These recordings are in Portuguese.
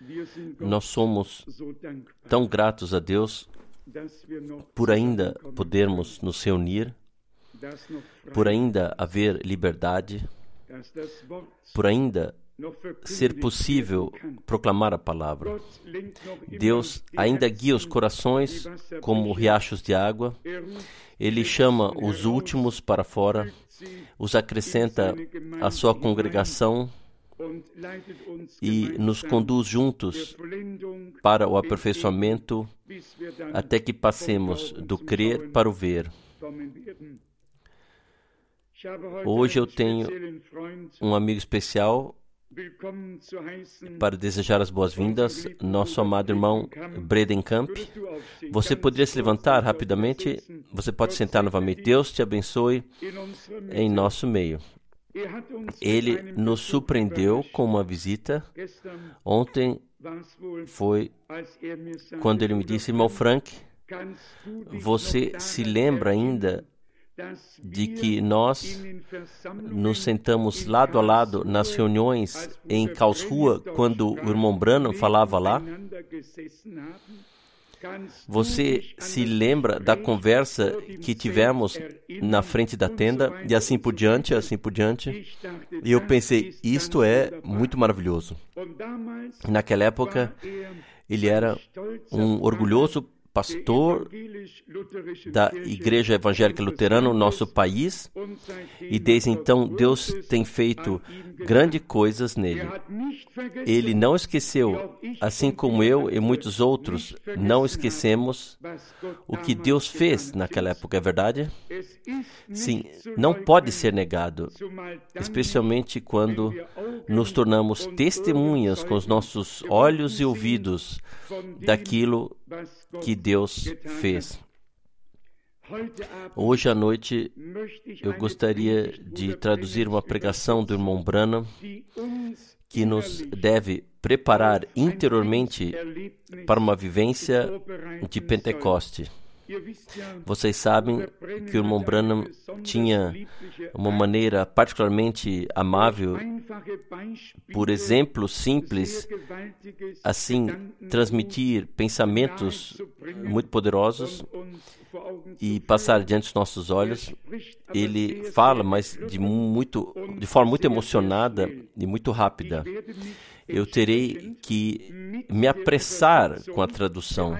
Nós somos tão gratos a Deus por ainda podermos nos reunir, por ainda haver liberdade, por ainda ser possível proclamar a palavra. Deus ainda guia os corações como riachos de água. Ele chama os últimos para fora, os acrescenta à sua congregação e nos conduz juntos para o aperfeiçoamento até que passemos do crer para o ver. Hoje eu tenho um amigo especial para desejar as boas-vindas, nosso amado irmão Bredenkamp. Você poderia se levantar rapidamente? Você pode sentar novamente. Deus te abençoe em nosso meio. Ele nos surpreendeu com uma visita. Ontem foi quando ele me disse: irmão Frank, você se lembra ainda de que nós nos sentamos lado a lado nas reuniões em Karlsruhe quando o irmão Branham falava lá? Você se lembra da conversa que tivemos na frente da tenda? E assim por diante, assim por diante. E eu pensei, isto é muito maravilhoso. Naquela época, ele era um orgulhoso pastor da Igreja Evangélica Luterana no nosso país, e desde então Deus tem feito grandes coisas nele. Ele não esqueceu, assim como eu e muitos outros não esquecemos o que Deus fez naquela época, é verdade? Sim, não pode ser negado, especialmente quando nos tornamos testemunhas com os nossos olhos e ouvidos daquilo que Deus fez. Hoje à noite eu gostaria de traduzir uma pregação do irmão Branham que nos deve preparar interiormente para uma vivência de Pentecoste. Vocês sabem que o irmão Branham tinha uma maneira particularmente amável, por exemplo simples, assim, transmitir pensamentos muito poderosos e passar diante dos nossos olhos. Ele fala, mas de forma muito emocionada e muito rápida. Eu terei que me apressar com a tradução.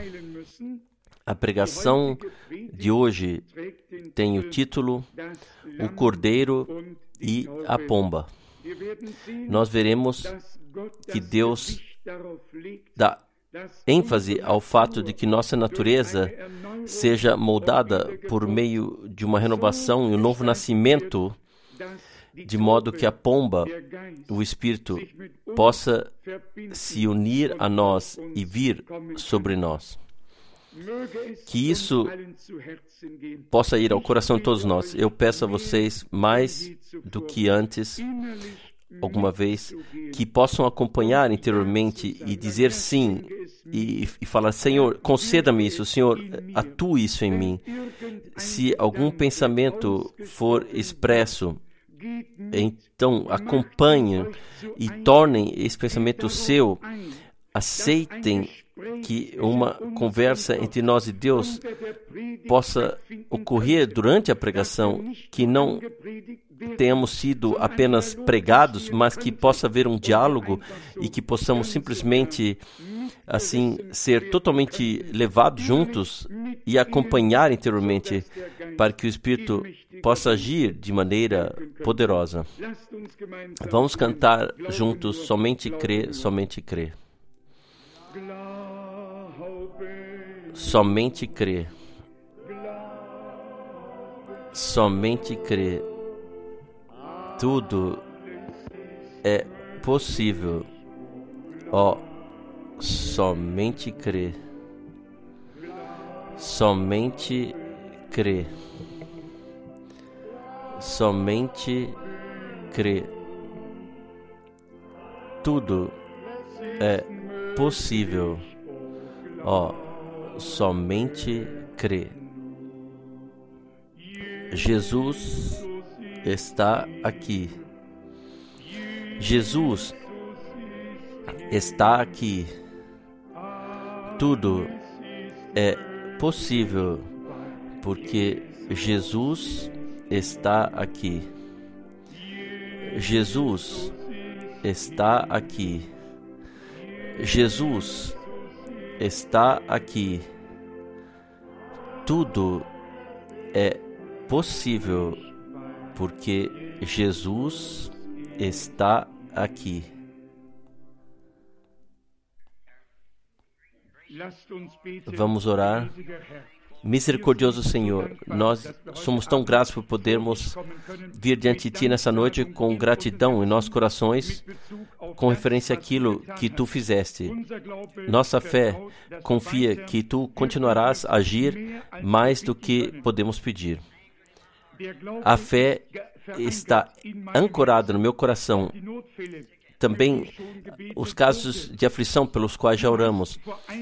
A pregação de hoje tem o título O Cordeiro e a Pomba. Nós veremos que Deus dá ênfase ao fato de que nossa natureza seja moldada por meio de uma renovação e um novo nascimento, de modo que a pomba, o Espírito, possa se unir a nós e vir sobre nós. Que isso possa ir ao coração de todos nós. Eu peço a vocês, mais do que antes, alguma vez, que possam acompanhar interiormente e dizer sim, e falar: Senhor, conceda-me isso, Senhor, atue isso em mim. Se algum pensamento for expresso, então acompanhem e tornem esse pensamento seu. Aceitem que uma conversa entre nós e Deus possa ocorrer durante a pregação, que não tenhamos sido apenas pregados, mas que possa haver um diálogo e que possamos simplesmente, assim, ser totalmente levados juntos e acompanhar interiormente, para que o Espírito possa agir de maneira poderosa. Vamos cantar juntos: Somente crer, somente crer. Somente crer. Somente crer. Tudo é possível. Ó, somente crer. Somente crer. Somente crer. Tudo é possível. Ó, somente crer. Jesus está aqui. Jesus está aqui. Tudo é possível porque Jesus está aqui. Jesus está aqui. Jesus está aqui. Tudo é possível porque Jesus está aqui. Vamos orar. Misericordioso Senhor, nós somos tão gratos por podermos vir diante de Ti nessa noite com gratidão em nossos corações, com referência àquilo que Tu fizeste. Nossa fé confia que Tu continuarás a agir mais do que podemos pedir. A fé está ancorada no meu coração. Também os casos de aflição pelos quais já oramos.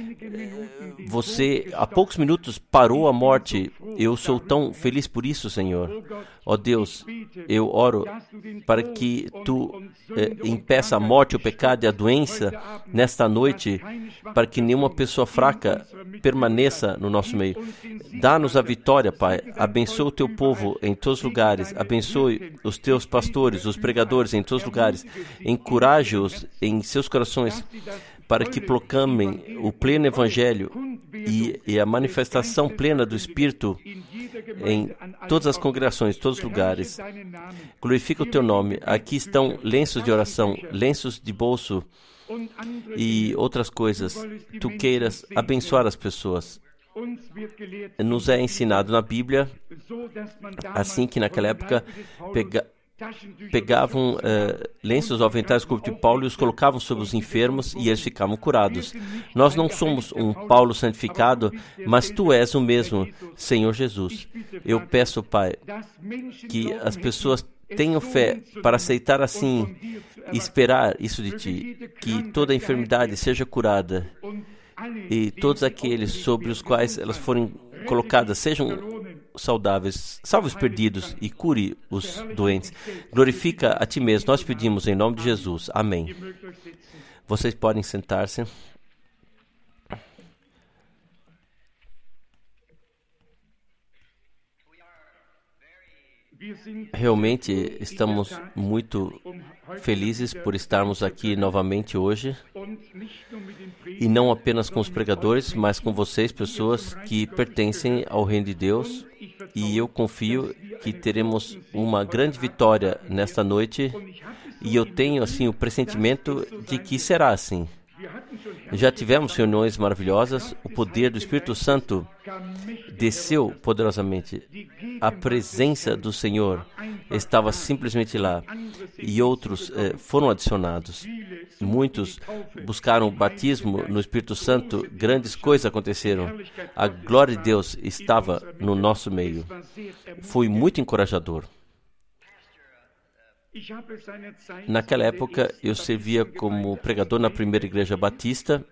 Você, há poucos minutos, parou a morte. Eu sou tão feliz por isso, Senhor. Ó Deus, eu oro para que Tu impeça a morte, o pecado e a doença nesta noite, para que nenhuma pessoa fraca permaneça no nosso meio. Dá-nos a vitória, Pai. Abençoa o Teu povo em todos os lugares. Abençoe os Teus pastores, os pregadores em todos os lugares. Encoraje-os em seus corações para que proclamem o pleno Evangelho e a manifestação plena do Espírito em todas as congregações, todos os lugares. Glorifica o Teu nome. Aqui estão lenços de oração, lenços de bolso e outras coisas. Tu queiras abençoar as pessoas. Nos é ensinado na Bíblia, assim que naquela época pegavam lenços ou aventais do corpo de Paulo e os colocavam sobre os enfermos e eles ficavam curados. Nós não somos um Paulo santificado, mas Tu és o mesmo, Senhor Jesus. Eu peço, Pai, que as pessoas tenham fé para aceitar assim e esperar isso de Ti, que toda enfermidade seja curada e todos aqueles sobre os quais elas forem colocadas sejam saudáveis, salve os perdidos e cure os doentes. Glorifica a Ti mesmo, nós pedimos em nome de Jesus. Amém. Vocês podem sentar-se. Realmente estamos muito felizes por estarmos aqui novamente hoje, e não apenas com os pregadores, mas com vocês, pessoas que pertencem ao Reino de Deus, e eu confio que teremos uma grande vitória nesta noite, e eu tenho assim o pressentimento de que será assim. Já tivemos reuniões maravilhosas, o poder do Espírito Santo desceu poderosamente. A presença do Senhor estava simplesmente lá e outros foram adicionados. Muitos buscaram o batismo no Espírito Santo, grandes coisas aconteceram. A glória de Deus estava no nosso meio. Foi muito encorajador. Naquela época, eu servia como pregador na primeira igreja batista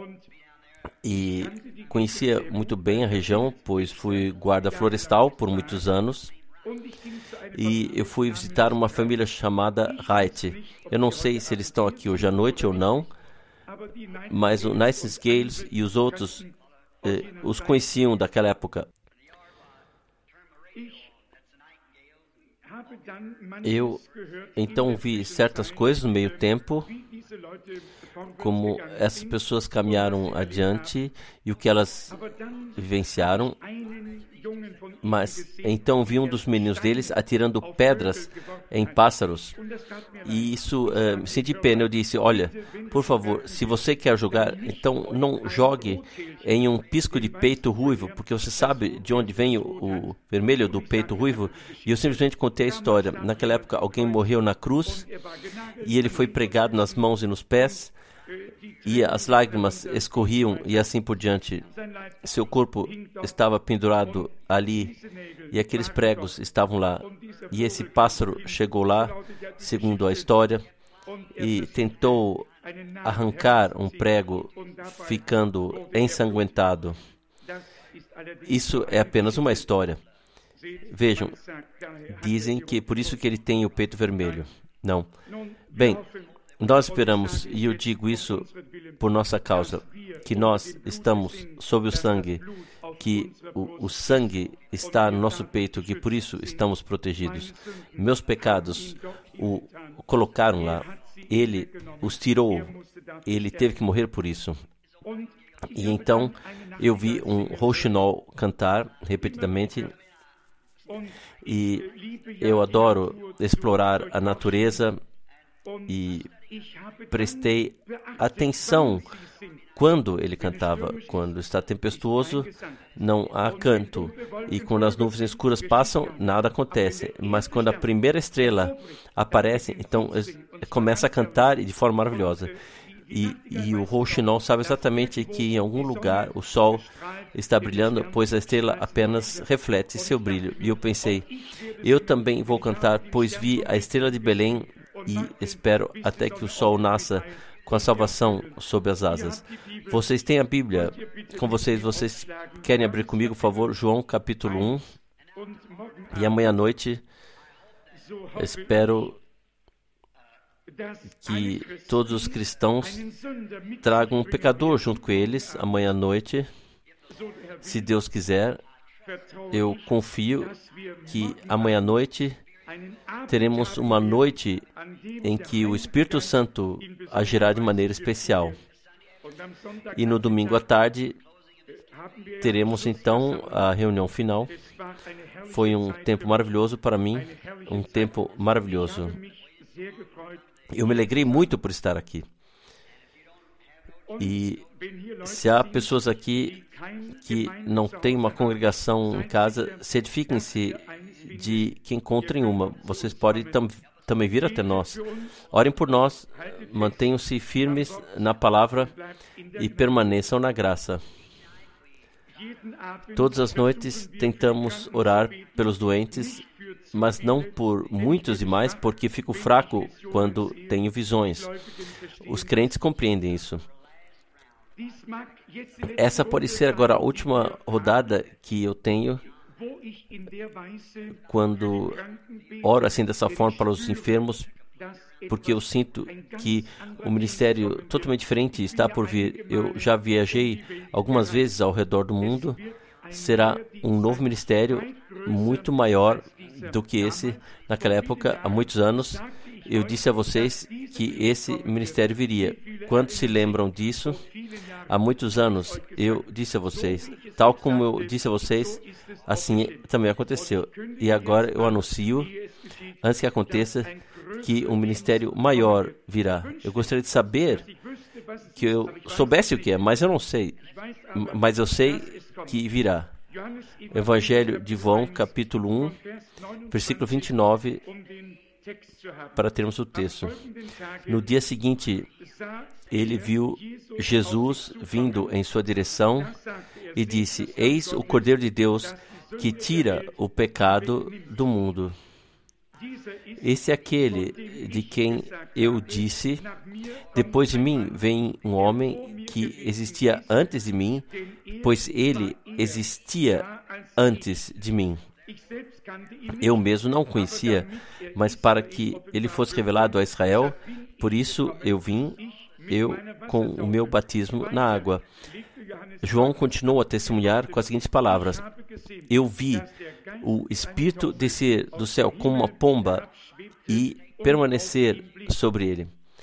e conhecia muito bem a região, pois fui guarda florestal por muitos anos. E eu fui visitar uma família chamada Wright. Eu não sei se eles estão aqui hoje à noite ou não, mas o Nightingales e os outros os conheciam daquela época. Eu então vi certas coisas no meio tempo, como essas pessoas caminharam adiante e o que elas vivenciaram. Mas então vi um dos meninos deles atirando pedras em pássaros. E isso me senti pena. Eu disse, olha, por favor, se você quer jogar, então não jogue em um pisco de peito ruivo, porque você sabe de onde vem o vermelho do peito ruivo. E eu simplesmente contei a história. Naquela época alguém morreu na cruz e ele foi pregado nas mãos e nos pés. E as lágrimas escorriam e assim por diante. Seu corpo estava pendurado ali e aqueles pregos estavam lá. E esse pássaro chegou lá, segundo a história, e tentou arrancar um prego, ficando ensanguentado. Isso é apenas uma história. Vejam, dizem que por isso que ele tem o peito vermelho. Não. Bem, Nós esperamos, e eu digo isso por nossa causa, que nós estamos sob o sangue, que o sangue está no nosso peito, que por isso estamos protegidos. Meus pecados o colocaram lá, Ele os tirou, Ele teve que morrer por isso. E então eu vi um rouxinol cantar repetidamente, e eu adoro explorar a natureza e prestei atenção quando ele cantava. Quando está tempestuoso, não há canto, e quando as nuvens escuras passam, nada acontece. Mas quando a primeira estrela aparece, então começa a cantar, e de forma maravilhosa. E o rouxinol sabe exatamente que em algum lugar o sol está brilhando, pois a estrela apenas reflete seu brilho. E eu pensei, eu também vou cantar, pois vi a estrela de Belém, e espero até que o sol nasça com a salvação sob as asas. Vocês têm a Bíblia com vocês? Vocês querem abrir comigo, por favor? João capítulo 1. E amanhã à noite, espero que todos os cristãos tragam um pecador junto com eles amanhã à noite. Se Deus quiser, eu confio que amanhã à noite teremos uma noite em que o Espírito Santo agirá de maneira especial. E no domingo à tarde teremos então a reunião final. Foi um tempo maravilhoso para mim, um tempo maravilhoso. Eu me alegrei muito por estar aqui. E se há pessoas aqui que não têm uma congregação em casa, certifiquem-se de que encontrem uma. Vocês podem também vir até nós. Orem por nós, mantenham-se firmes na palavra e permaneçam na graça. Todas as noites tentamos orar pelos doentes, mas não por muitos demais, porque fico fraco quando tenho visões. Os crentes compreendem isso. Essa pode ser agora a última rodada que eu tenho quando oro assim dessa forma para os enfermos, porque eu sinto que o ministério totalmente diferente está por vir. Eu já viajei algumas vezes ao redor do mundo. Será um novo ministério muito maior do que esse naquela época, há muitos anos. Eu disse a vocês que esse ministério viria. Quantos se lembram disso? Há muitos anos eu disse a vocês, tal como eu disse a vocês, assim também aconteceu. E agora eu anuncio, antes que aconteça, que um ministério maior virá. Eu gostaria de saber que eu soubesse o que é, mas eu não sei. Mas eu sei que virá. Evangelho de João, capítulo 1, versículo 29, para termos o texto. No dia seguinte, ele viu Jesus vindo em sua direção e disse: Eis o Cordeiro de Deus que tira o pecado do mundo. Esse é aquele de quem eu disse: depois de mim vem um homem que existia antes de mim, pois ele existia antes de mim. Eu mesmo não o conhecia, mas para que ele fosse revelado a Israel, por isso eu vim, eu com o meu batismo na água. João continuou a testemunhar com as seguintes palavras: eu vi o Espírito descer do céu como uma pomba e permanecer sobre ele.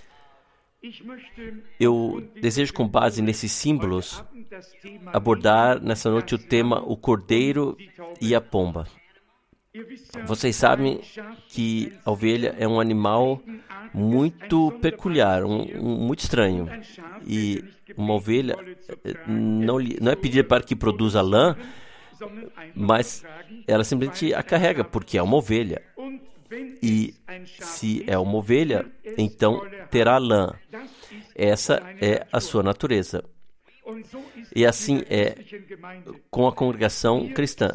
Eu desejo, com base nesses símbolos, abordar nessa noite o tema o Cordeiro e a pomba. Vocês sabem que a ovelha é um animal muito peculiar, muito estranho. E uma ovelha não é pedida para que produza lã, mas ela simplesmente a carrega, porque é uma ovelha. E se é uma ovelha, então terá lã. Essa é a sua natureza. E assim é com a congregação cristã.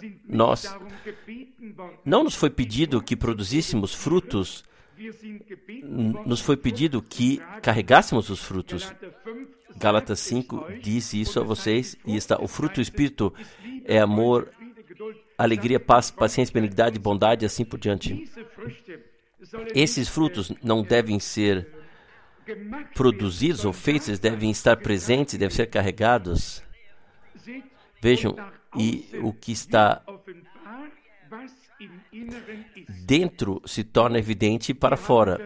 Não nos foi pedido que produzíssemos frutos, nos foi pedido que carregássemos os frutos. Gálatas 5 diz isso a vocês, e está: o fruto do Espírito é amor, alegria, paz, paciência, benignidade, bondade, e assim por diante. Esses frutos não devem ser produzidos ou feitos, eles devem estar presentes, devem ser carregados. Vejam, e o que está dentro se torna evidente para fora.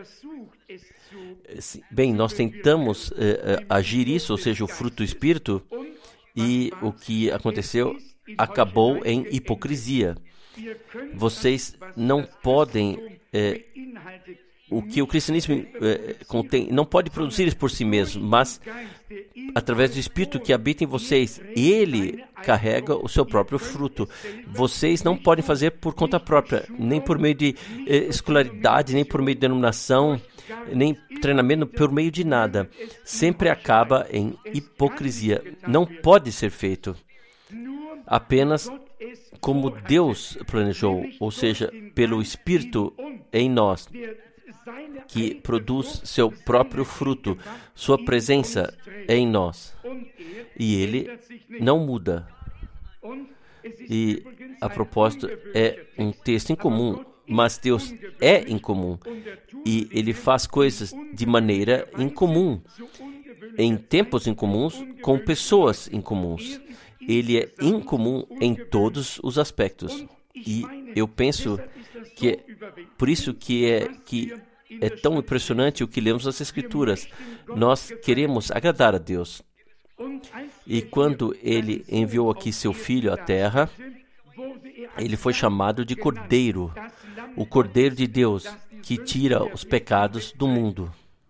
Bem, nós tentamos agir isso, ou seja, o fruto do Espírito, e o que aconteceu acabou em hipocrisia. Vocês não podem, o que o cristianismo contém, não pode produzir isso por si mesmo, mas através do Espírito que habita em vocês, ele carrega o seu próprio fruto. Vocês não podem fazer por conta própria, nem por meio de escolaridade, nem por meio de denominação, nem treinamento, por meio de nada. Sempre acaba em hipocrisia. Não pode ser feito apenas como Deus planejou, ou seja, pelo Espírito em nós, que produz seu próprio fruto, sua presença em nós. E ele não muda. E, a propósito, é um texto incomum, mas Deus é incomum. E ele faz coisas de maneira incomum, em tempos incomuns, com pessoas incomuns. Ele é incomum em todos os aspectos. E eu penso que é por isso que é tão impressionante o que lemos nas Escrituras. Nós queremos agradar a Deus. E quando ele enviou aqui seu Filho à terra, ele foi chamado de Cordeiro, o Cordeiro de Deus, que tira os pecados do mundo.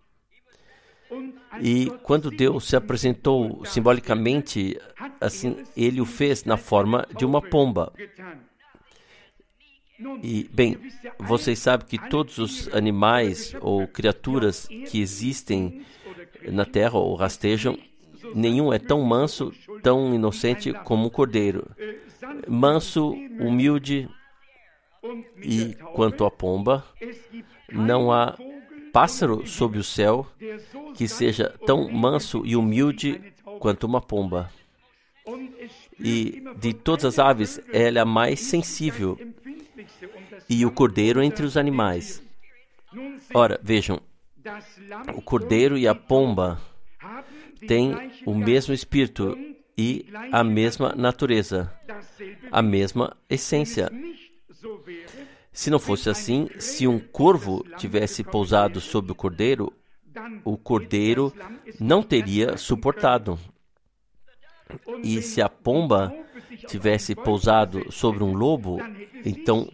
E quando Deus se apresentou simbolicamente, assim, ele o fez na forma de uma pomba. E, bem, vocês sabem que todos os animais ou criaturas que existem na terra ou rastejam, nenhum é tão manso, tão inocente como um cordeiro. Manso, humilde, e quanto à pomba, não há pássaro sob o céu que seja tão manso e humilde quanto uma pomba. E de todas as aves, ela é a mais sensível, e o cordeiro entre os animais. Ora, vejam, o cordeiro e a pomba têm o mesmo espírito e a mesma natureza, a mesma essência. Se não fosse assim, se um corvo tivesse pousado sobre o cordeiro não teria suportado. E se a pomba tivesse pousado sobre um lobo, então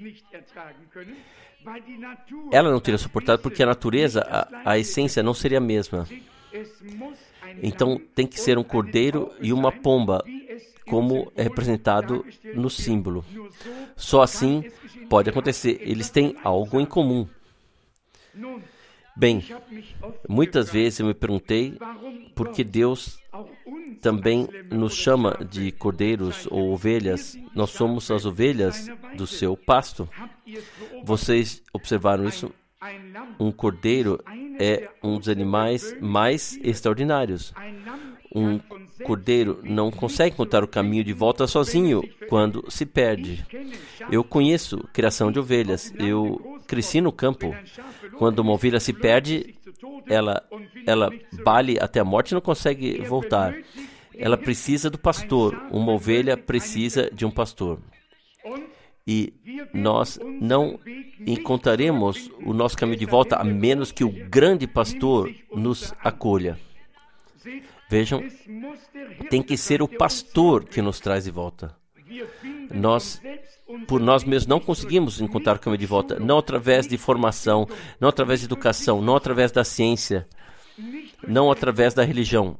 ela não teria suportado, porque a natureza, a essência não seria a mesma. Então tem que ser um cordeiro e uma pomba, como é representado no símbolo. Só assim pode acontecer. Eles têm algo em comum. Bem, muitas vezes eu me perguntei por que Deus também nos chama de cordeiros ou ovelhas. Nós somos as ovelhas do seu pasto. Vocês observaram isso? Um cordeiro é um dos animais mais extraordinários. Um cordeiro não consegue encontrar o caminho de volta sozinho quando se perde. Eu conheço criação de ovelhas. Eu cresci no campo. Quando uma ovelha se perde, ela bale até a morte e não consegue voltar. Ela precisa do pastor. Uma ovelha precisa de um pastor. E nós não encontraremos o nosso caminho de volta a menos que o grande pastor nos acolha. Vejam, tem que ser o pastor que nos traz de volta. Nós, por nós mesmos, não conseguimos encontrar o caminho de volta, não através de formação, não através de educação, não através da ciência, não através da religião.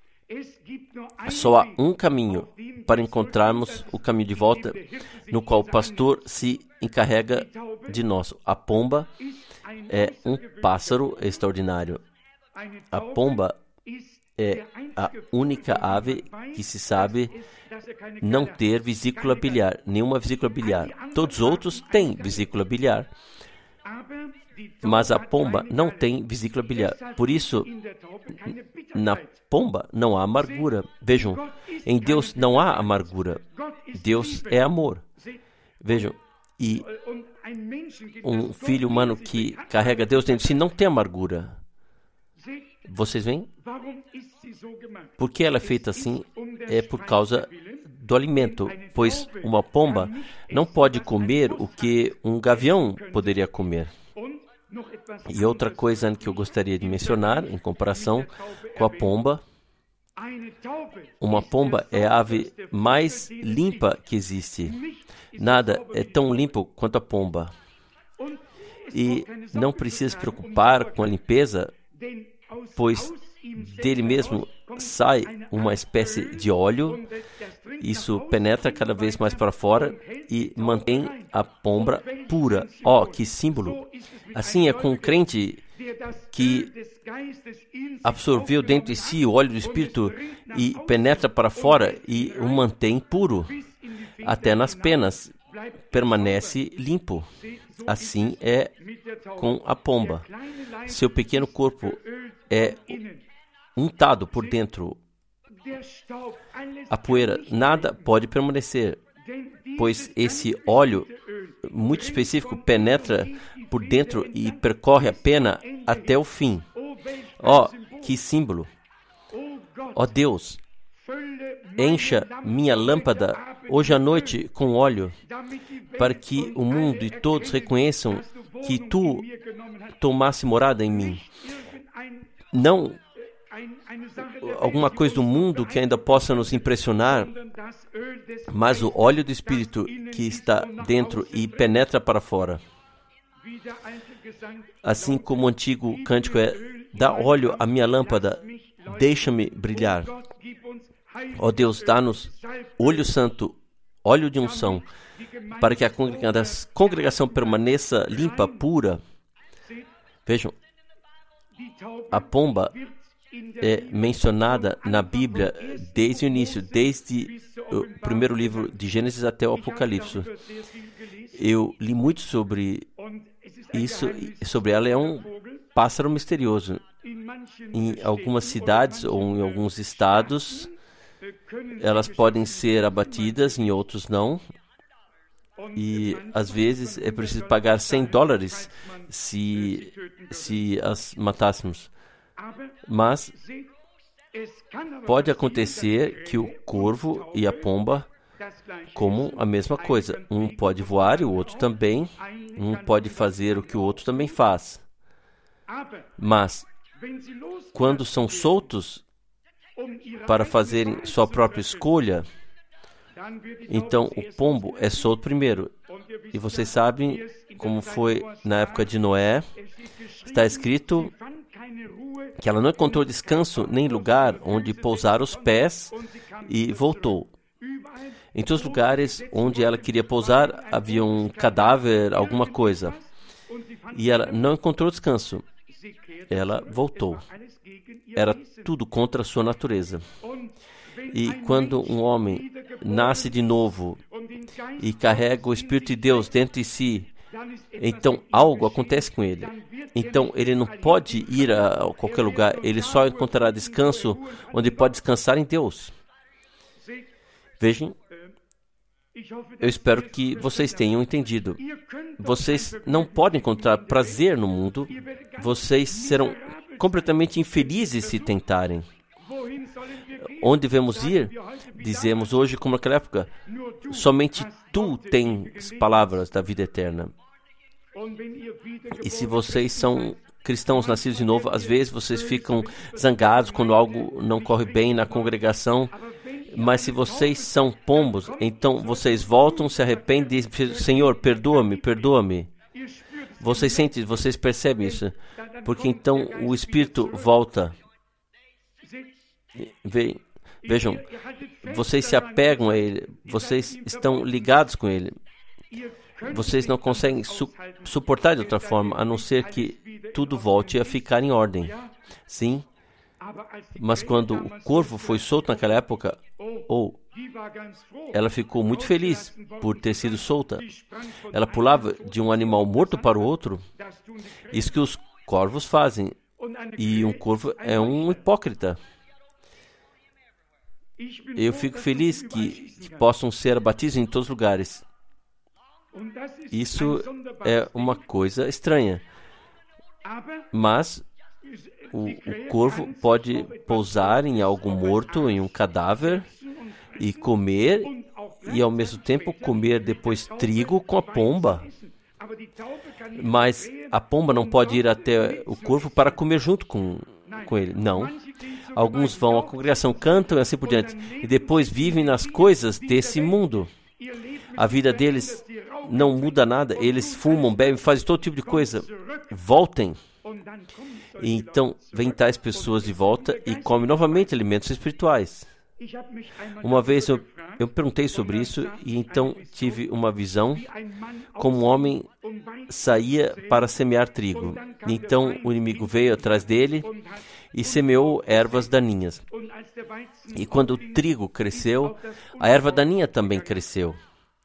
Só há um caminho para encontrarmos o caminho de volta, no qual o pastor se encarrega de nós. A pomba é um pássaro extraordinário. A pomba é a única ave que se sabe não ter vesícula biliar, nenhuma vesícula biliar. Todos os outros têm vesícula biliar, mas a pomba não tem vesícula biliar. Por isso, na pomba não há amargura. Vejam, em Deus não há amargura. Deus é amor. Vejam, e um filho humano que carrega Deus dentro de si não tem amargura. Vocês veem? Por que ela é feita assim? É por causa do alimento, pois uma pomba não pode comer o que um gavião poderia comer. E outra coisa que eu gostaria de mencionar, em comparação com a pomba, uma pomba é a ave mais limpa que existe. Nada é tão limpo quanto a pomba. E não precisa se preocupar com a limpeza, pois dele mesmo sai uma espécie de óleo. Isso penetra cada vez mais para fora e mantém a pomba pura. Oh, que símbolo! Assim é com o crente que absorveu dentro de si o óleo do Espírito e penetra para fora e o mantém puro. Até nas penas permanece limpo. Assim é com a pomba. Seu pequeno corpo é untado por dentro. A poeira, nada pode permanecer, pois esse óleo muito específico penetra por dentro e percorre a pena até o fim. Oh, que símbolo! Oh Deus, encha minha lâmpada hoje à noite com óleo, para que o mundo e todos reconheçam que Tu tomaste morada em mim. Não alguma coisa do mundo que ainda possa nos impressionar, mas o óleo do Espírito que está dentro e penetra para fora. Assim como o antigo cântico é: dá óleo à minha lâmpada, deixa-me brilhar. Ó Deus, dá-nos óleo santo, óleo de unção, para que a congregação permaneça limpa, pura. Vejam, a pomba é mencionada na Bíblia desde o início, desde o primeiro livro de Gênesis até o Apocalipse. Eu li muito sobre isso, sobre ela. É um pássaro misterioso. Em algumas cidades ou em alguns estados, elas podem ser abatidas, em outros não. E às vezes é preciso pagar $100 se as matássemos. Mas pode acontecer que o corvo e a pomba comam a mesma coisa. Um pode voar e o outro também. Um pode fazer o que o outro também faz. Mas quando são soltos para fazerem sua própria escolha, então o pombo é solto primeiro. E vocês sabem como foi na época de Noé. Está escrito que ela não encontrou descanso nem lugar onde pousar os pés e voltou. Em todos os lugares onde ela queria pousar havia um cadáver, alguma coisa. E ela não encontrou descanso. Ela voltou. Era tudo contra a sua natureza. E quando um homem nasce de novo e carrega o Espírito de Deus dentro de si, então algo acontece com ele. Então ele não pode ir a qualquer lugar. Ele só encontrará descanso onde pode descansar em Deus. Vejam, eu espero que vocês tenham entendido. Vocês não podem encontrar prazer no mundo. Vocês serão completamente infelizes se tentarem. Onde devemos ir? Dizemos hoje, como naquela época, somente Tu tens palavras da vida eterna. E se vocês são cristãos nascidos de novo, às vezes vocês ficam zangados quando algo não corre bem na congregação. Mas se vocês são pombos, então vocês voltam, se arrependem e dizem: Senhor, perdoa-me, perdoa-me. Vocês sentem, vocês percebem isso, porque então o Espírito volta. Vejam, vocês se apegam a Ele, vocês estão ligados com Ele. Vocês não conseguem suportar de outra forma, a não ser que tudo volte a ficar em ordem. Sim, mas quando o corvo foi solto naquela época, ela ficou muito feliz por ter sido solta. Ela pulava de um animal morto para o outro. Isso que os corvos fazem. E um corvo é um hipócrita. Eu fico feliz que possam ser abatidos em todos os lugares. Isso é uma coisa estranha. Mas o corvo pode pousar em algo morto, em um cadáver, e comer, e ao mesmo tempo comer depois trigo com a pomba. Mas a pomba não pode ir até o corvo para comer junto com ele. Não. Alguns vão à congregação, cantam e assim por diante, e depois vivem nas coisas desse mundo. A vida deles não muda nada. Eles fumam, bebem, fazem todo tipo de coisa. Voltem. E então, vêm tais pessoas de volta e comem novamente alimentos espirituais. Uma vez eu perguntei sobre isso e então tive uma visão como um homem saía para semear trigo. Então o inimigo veio atrás dele e semeou ervas daninhas. E quando o trigo cresceu, a erva daninha também cresceu.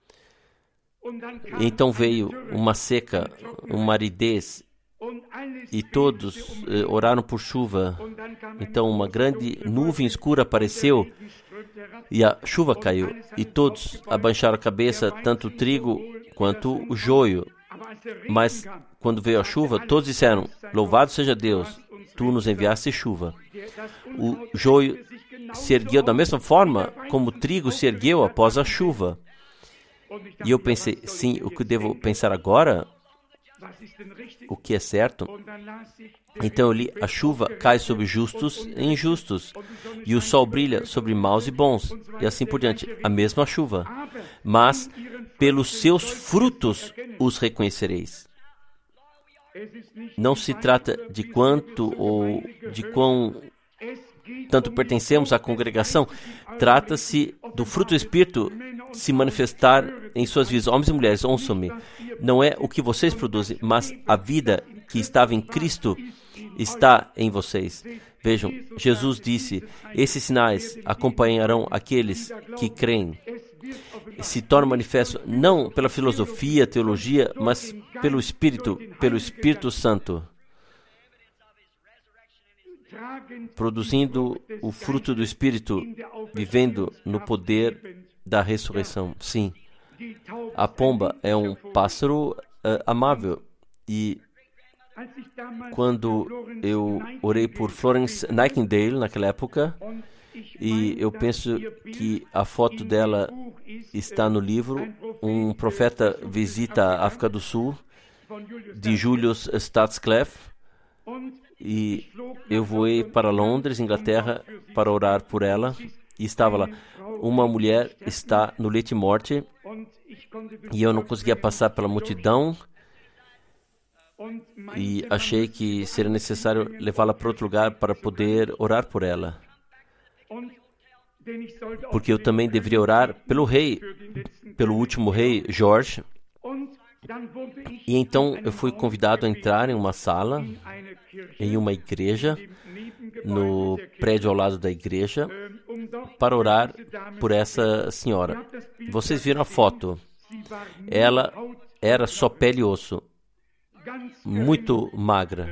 E então veio uma seca, uma aridez, e todos oraram por chuva. Então uma grande nuvem escura apareceu e a chuva caiu. E todos abaixaram a cabeça, tanto o trigo quanto o joio. Mas quando veio a chuva, todos disseram: louvado seja Deus, tu nos enviaste chuva. O joio se ergueu da mesma forma como o trigo se ergueu após a chuva. E eu pensei, sim, o que devo pensar agora? O que é certo? Então eu li: a chuva cai sobre justos e injustos, e o sol brilha sobre maus e bons, e assim por diante. A mesma chuva. Mas pelos seus frutos os reconhecereis. Não se trata de quanto ou de quão tanto pertencemos à congregação. Trata-se do fruto do Espírito se manifestar em suas vidas. Homens e mulheres, ouçam-me. Não é o que vocês produzem, mas a vida que estava em Cristo está em vocês. Vejam, Jesus disse: esses sinais acompanharão aqueles que creem. Se torna manifesto não pela filosofia, teologia, mas pelo Espírito Santo, produzindo o fruto do Espírito, vivendo no poder da ressurreição. Sim, a pomba é um pássaro amável. E quando eu orei por Florence Nightingale naquela época, e eu penso que a foto dela está no livro, um profeta visita a África do Sul, de Julius Staatskleff, e eu voei para Londres, Inglaterra, para orar por ela, e estava lá. Uma mulher está no leito de morte, e eu não conseguia passar pela multidão, e achei que seria necessário levá-la para outro lugar para poder orar por ela. Porque eu também deveria orar pelo rei, pelo último rei, George. E então eu fui convidado a entrar em uma sala, em uma igreja, no prédio ao lado da igreja, para orar por essa senhora. Vocês viram a foto. Ela era só pele e osso, muito magra.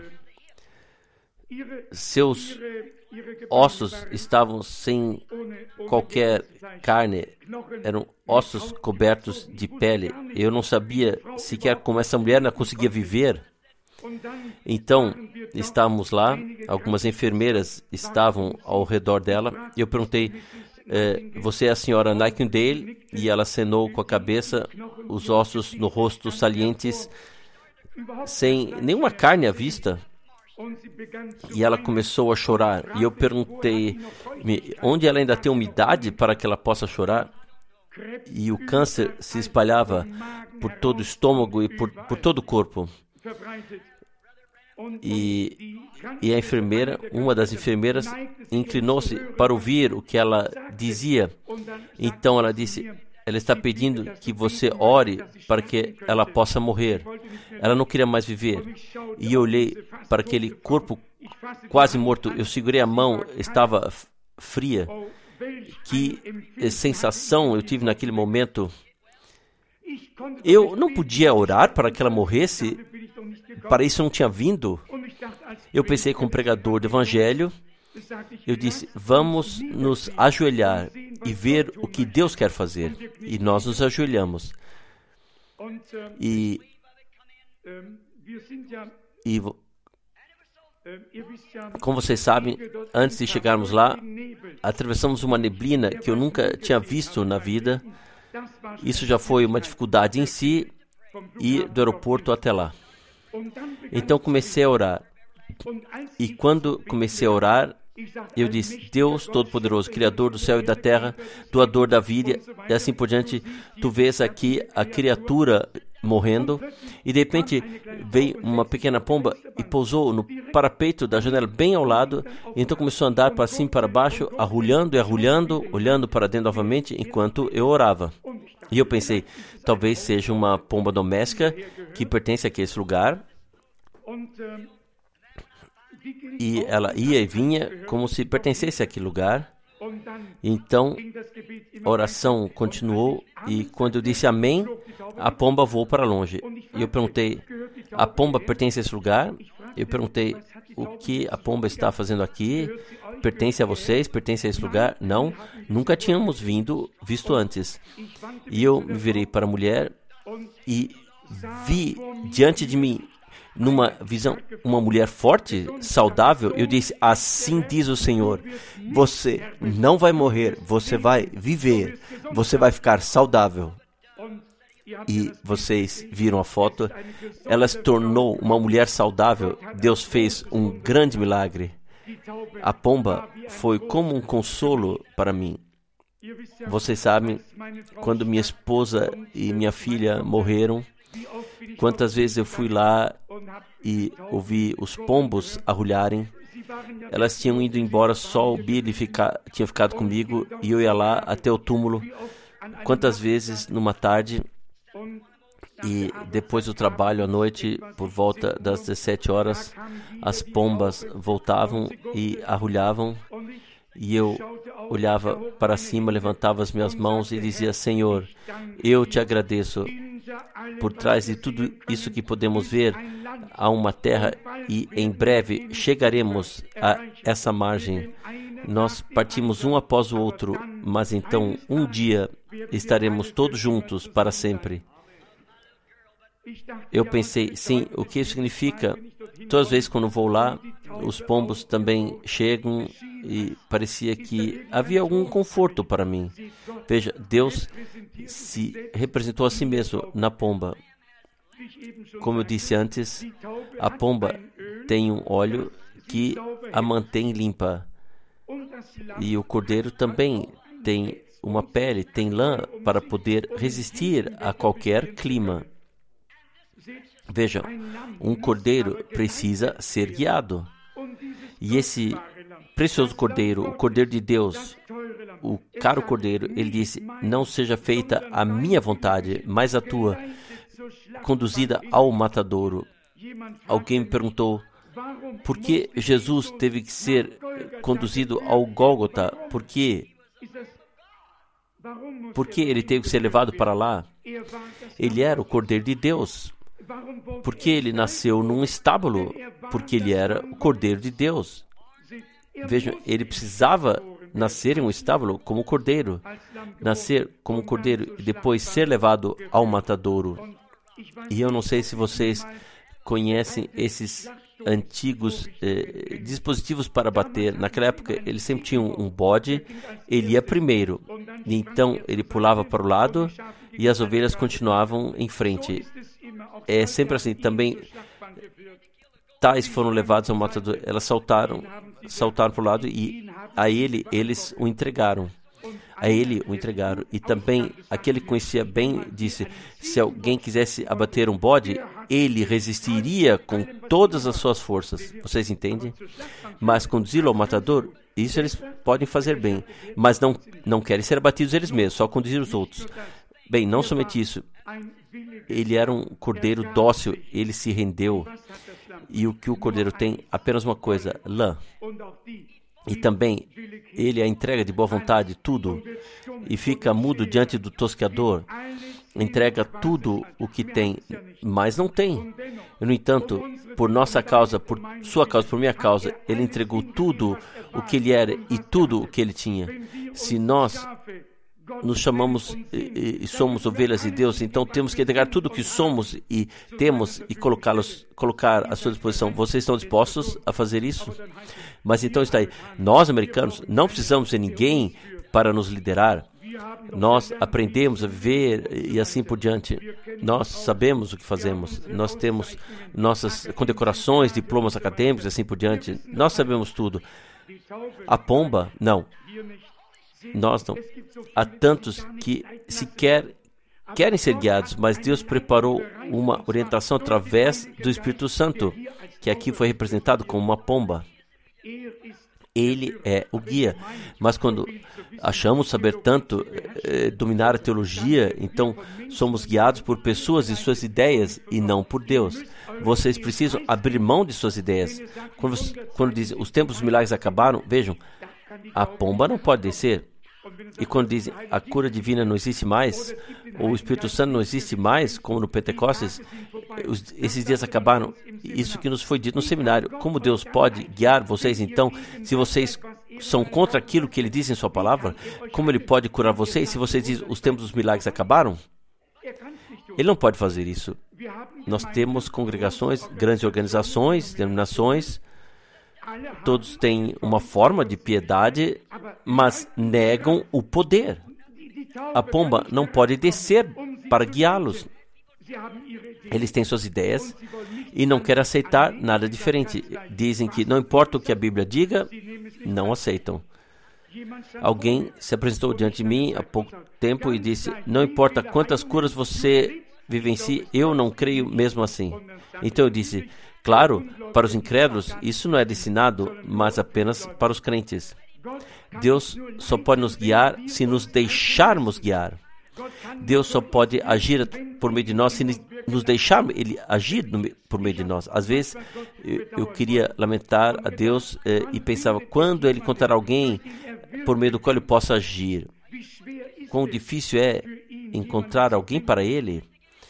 Seus ossos estavam sem qualquer carne, eram ossos cobertos de pele. Eu não sabia sequer como essa mulher não conseguia viver. Então, estávamos lá, algumas enfermeiras estavam ao redor dela, e eu perguntei: você é a senhora Nightingale? E ela acenou com a cabeça, os ossos no rosto salientes, sem nenhuma carne à vista. E ela começou a chorar. E eu perguntei onde ela ainda tem umidade para que ela possa chorar. E o câncer se espalhava por todo o estômago e por todo o corpo. E a enfermeira, uma das enfermeiras, inclinou-se para ouvir o que ela dizia. Então ela disse: ela está pedindo que você ore para que ela possa morrer. Ela não queria mais viver. E eu olhei para aquele corpo quase morto. Eu segurei a mão, estava fria. Que sensação eu tive naquele momento. Eu não podia orar para que ela morresse. Para isso eu não tinha vindo. Eu pensei, como pregador do Evangelho, eu disse: vamos nos ajoelhar e ver o que Deus quer fazer. E nós nos ajoelhamos. E Como vocês sabem, antes de chegarmos lá, atravessamos uma neblina que eu nunca tinha visto na vida. Isso já foi uma dificuldade em si, e do aeroporto até lá. Então comecei a orar. E quando comecei a orar, eu disse: Deus Todo-Poderoso, Criador do céu e da terra, doador da vida, e assim por diante, tu vês aqui a criatura morrendo, e de repente veio uma pequena pomba e pousou no parapeito da janela bem ao lado, e então começou a andar para cima e para baixo, arrulhando e arrulhando, olhando para dentro novamente, enquanto eu orava. E eu pensei, talvez seja uma pomba doméstica que pertence àquele lugar, e ela ia e vinha como se pertencesse àquele lugar. Então a oração continuou, e quando eu disse amém, a pomba voou para longe. E eu perguntei: a pomba pertence a esse lugar? Eu perguntei: o que a pomba está fazendo aqui? Pertence a vocês? Pertence a esse lugar? Não, nunca tínhamos visto antes. E eu me virei para a mulher e vi diante de mim, numa visão, uma mulher forte, saudável. Eu disse: assim diz o Senhor, você não vai morrer, você vai viver, você vai ficar saudável. E vocês viram a foto, ela se tornou uma mulher saudável. Deus fez um grande milagre. A pomba foi como um consolo para mim. Vocês sabem, quando minha esposa e minha filha morreram, quantas vezes eu fui lá e ouvi os pombos arrulharem. Elas tinham ido embora, só o Billy tinha ficado comigo, e eu ia lá até o túmulo. Quantas vezes numa tarde, e depois do trabalho à noite, por volta das 17 horas, as pombas voltavam e arrulhavam, e eu olhava para cima, levantava as minhas mãos e dizia: Senhor, eu te agradeço. Por trás de tudo isso que podemos ver, há uma terra, e em breve chegaremos a essa margem. Nós partimos um após o outro, mas então um dia estaremos todos juntos para sempre. Eu pensei, sim, o que isso significa? Todas as vezes quando vou lá, os pombos também chegam, e parecia que havia algum conforto para mim. Veja, Deus se representou a si mesmo na pomba. Como eu disse antes, a pomba tem um óleo que a mantém limpa. E o cordeiro também tem uma pele, tem lã para poder resistir a qualquer clima. Veja, um cordeiro precisa ser guiado. E esse precioso cordeiro, o cordeiro de Deus, o caro cordeiro, ele disse: não seja feita a minha vontade, mas a tua, conduzida ao matadouro. Alguém me perguntou: por que Jesus teve que ser conduzido ao Gólgota? Por que ele teve que ser levado para lá? Ele era o Cordeiro de Deus. Por que ele nasceu num estábulo? Porque ele era o Cordeiro de Deus. Vejam, ele precisava nascer em um estábulo como cordeiro. Nascer como cordeiro e depois ser levado ao matadouro. E eu não sei se vocês conhecem esses antigos dispositivos para bater. Naquela época, eles sempre tinham um bode, ele ia primeiro, e então ele pulava para o lado e as ovelhas continuavam em frente. É sempre assim. Também, tais foram levados ao matador, elas saltaram para o lado, e a eles o entregaram. A ele o entregaram. E também, aquele que conhecia bem, disse: se alguém quisesse abater um bode, ele resistiria com todas as suas forças. Vocês entendem? Mas conduzi-lo ao matador, isso eles podem fazer bem. Mas não querem ser abatidos eles mesmos, só conduzir os outros. Bem, não somente isso. Ele era um cordeiro dócil, ele se rendeu. E o que o cordeiro tem? Apenas uma coisa: lã. E também, ele a entrega de boa vontade, tudo, e fica mudo diante do tosqueador. Entrega tudo o que tem, mas não tem. E, no entanto, por nossa causa, por sua causa, por minha causa, ele entregou tudo o que ele era e tudo o que ele tinha. Se nós nos chamamos e somos ovelhas de Deus, então temos que entregar tudo o que somos e temos e colocar à sua disposição. Vocês estão dispostos a fazer isso? Mas então está aí. Nós, americanos, não precisamos de ninguém para nos liderar. Nós aprendemos a viver e assim por diante. Nós sabemos o que fazemos. Nós temos nossas condecorações, diplomas acadêmicos e assim por diante. Nós sabemos tudo. A pomba, não. Nós não. Há tantos que sequer querem ser guiados, mas Deus preparou uma orientação através do Espírito Santo, que aqui foi representado como uma pomba. Ele é o guia. Mas quando achamos saber tanto, dominar a teologia, então somos guiados por pessoas e suas ideias e não por Deus. Vocês precisam abrir mão de suas ideias. Quando dizem os tempos dos milagres acabaram, vejam, a pomba não pode descer. E quando dizem a cura divina não existe mais, ou o Espírito Santo não existe mais, como no Pentecostes, esses dias acabaram. Isso que nos foi dito no seminário. Como Deus pode guiar vocês, então, se vocês são contra aquilo que Ele diz em sua palavra? Como Ele pode curar vocês se vocês dizem os tempos dos milagres acabaram? Ele não pode fazer isso. Nós temos congregações, grandes organizações, denominações. Todos têm uma forma de piedade, mas negam o poder. A pomba não pode descer para guiá-los. Eles têm suas ideias e não querem aceitar nada diferente. Dizem que não importa o que a Bíblia diga, não aceitam. Alguém se apresentou diante de mim há pouco tempo e disse, não importa quantas curas você vivencie, eu não creio mesmo assim. Então eu disse, claro, para os incrédulos, isso não é ensinado, mas apenas para os crentes. Deus só pode nos guiar se nos deixarmos guiar. Deus só pode agir por meio de nós se nos deixarmos Ele agir por meio de nós. Às vezes, eu queria lamentar a Deus e pensava, quando Ele encontrar alguém por meio do qual eu possa agir? Quão difícil é encontrar alguém para Ele?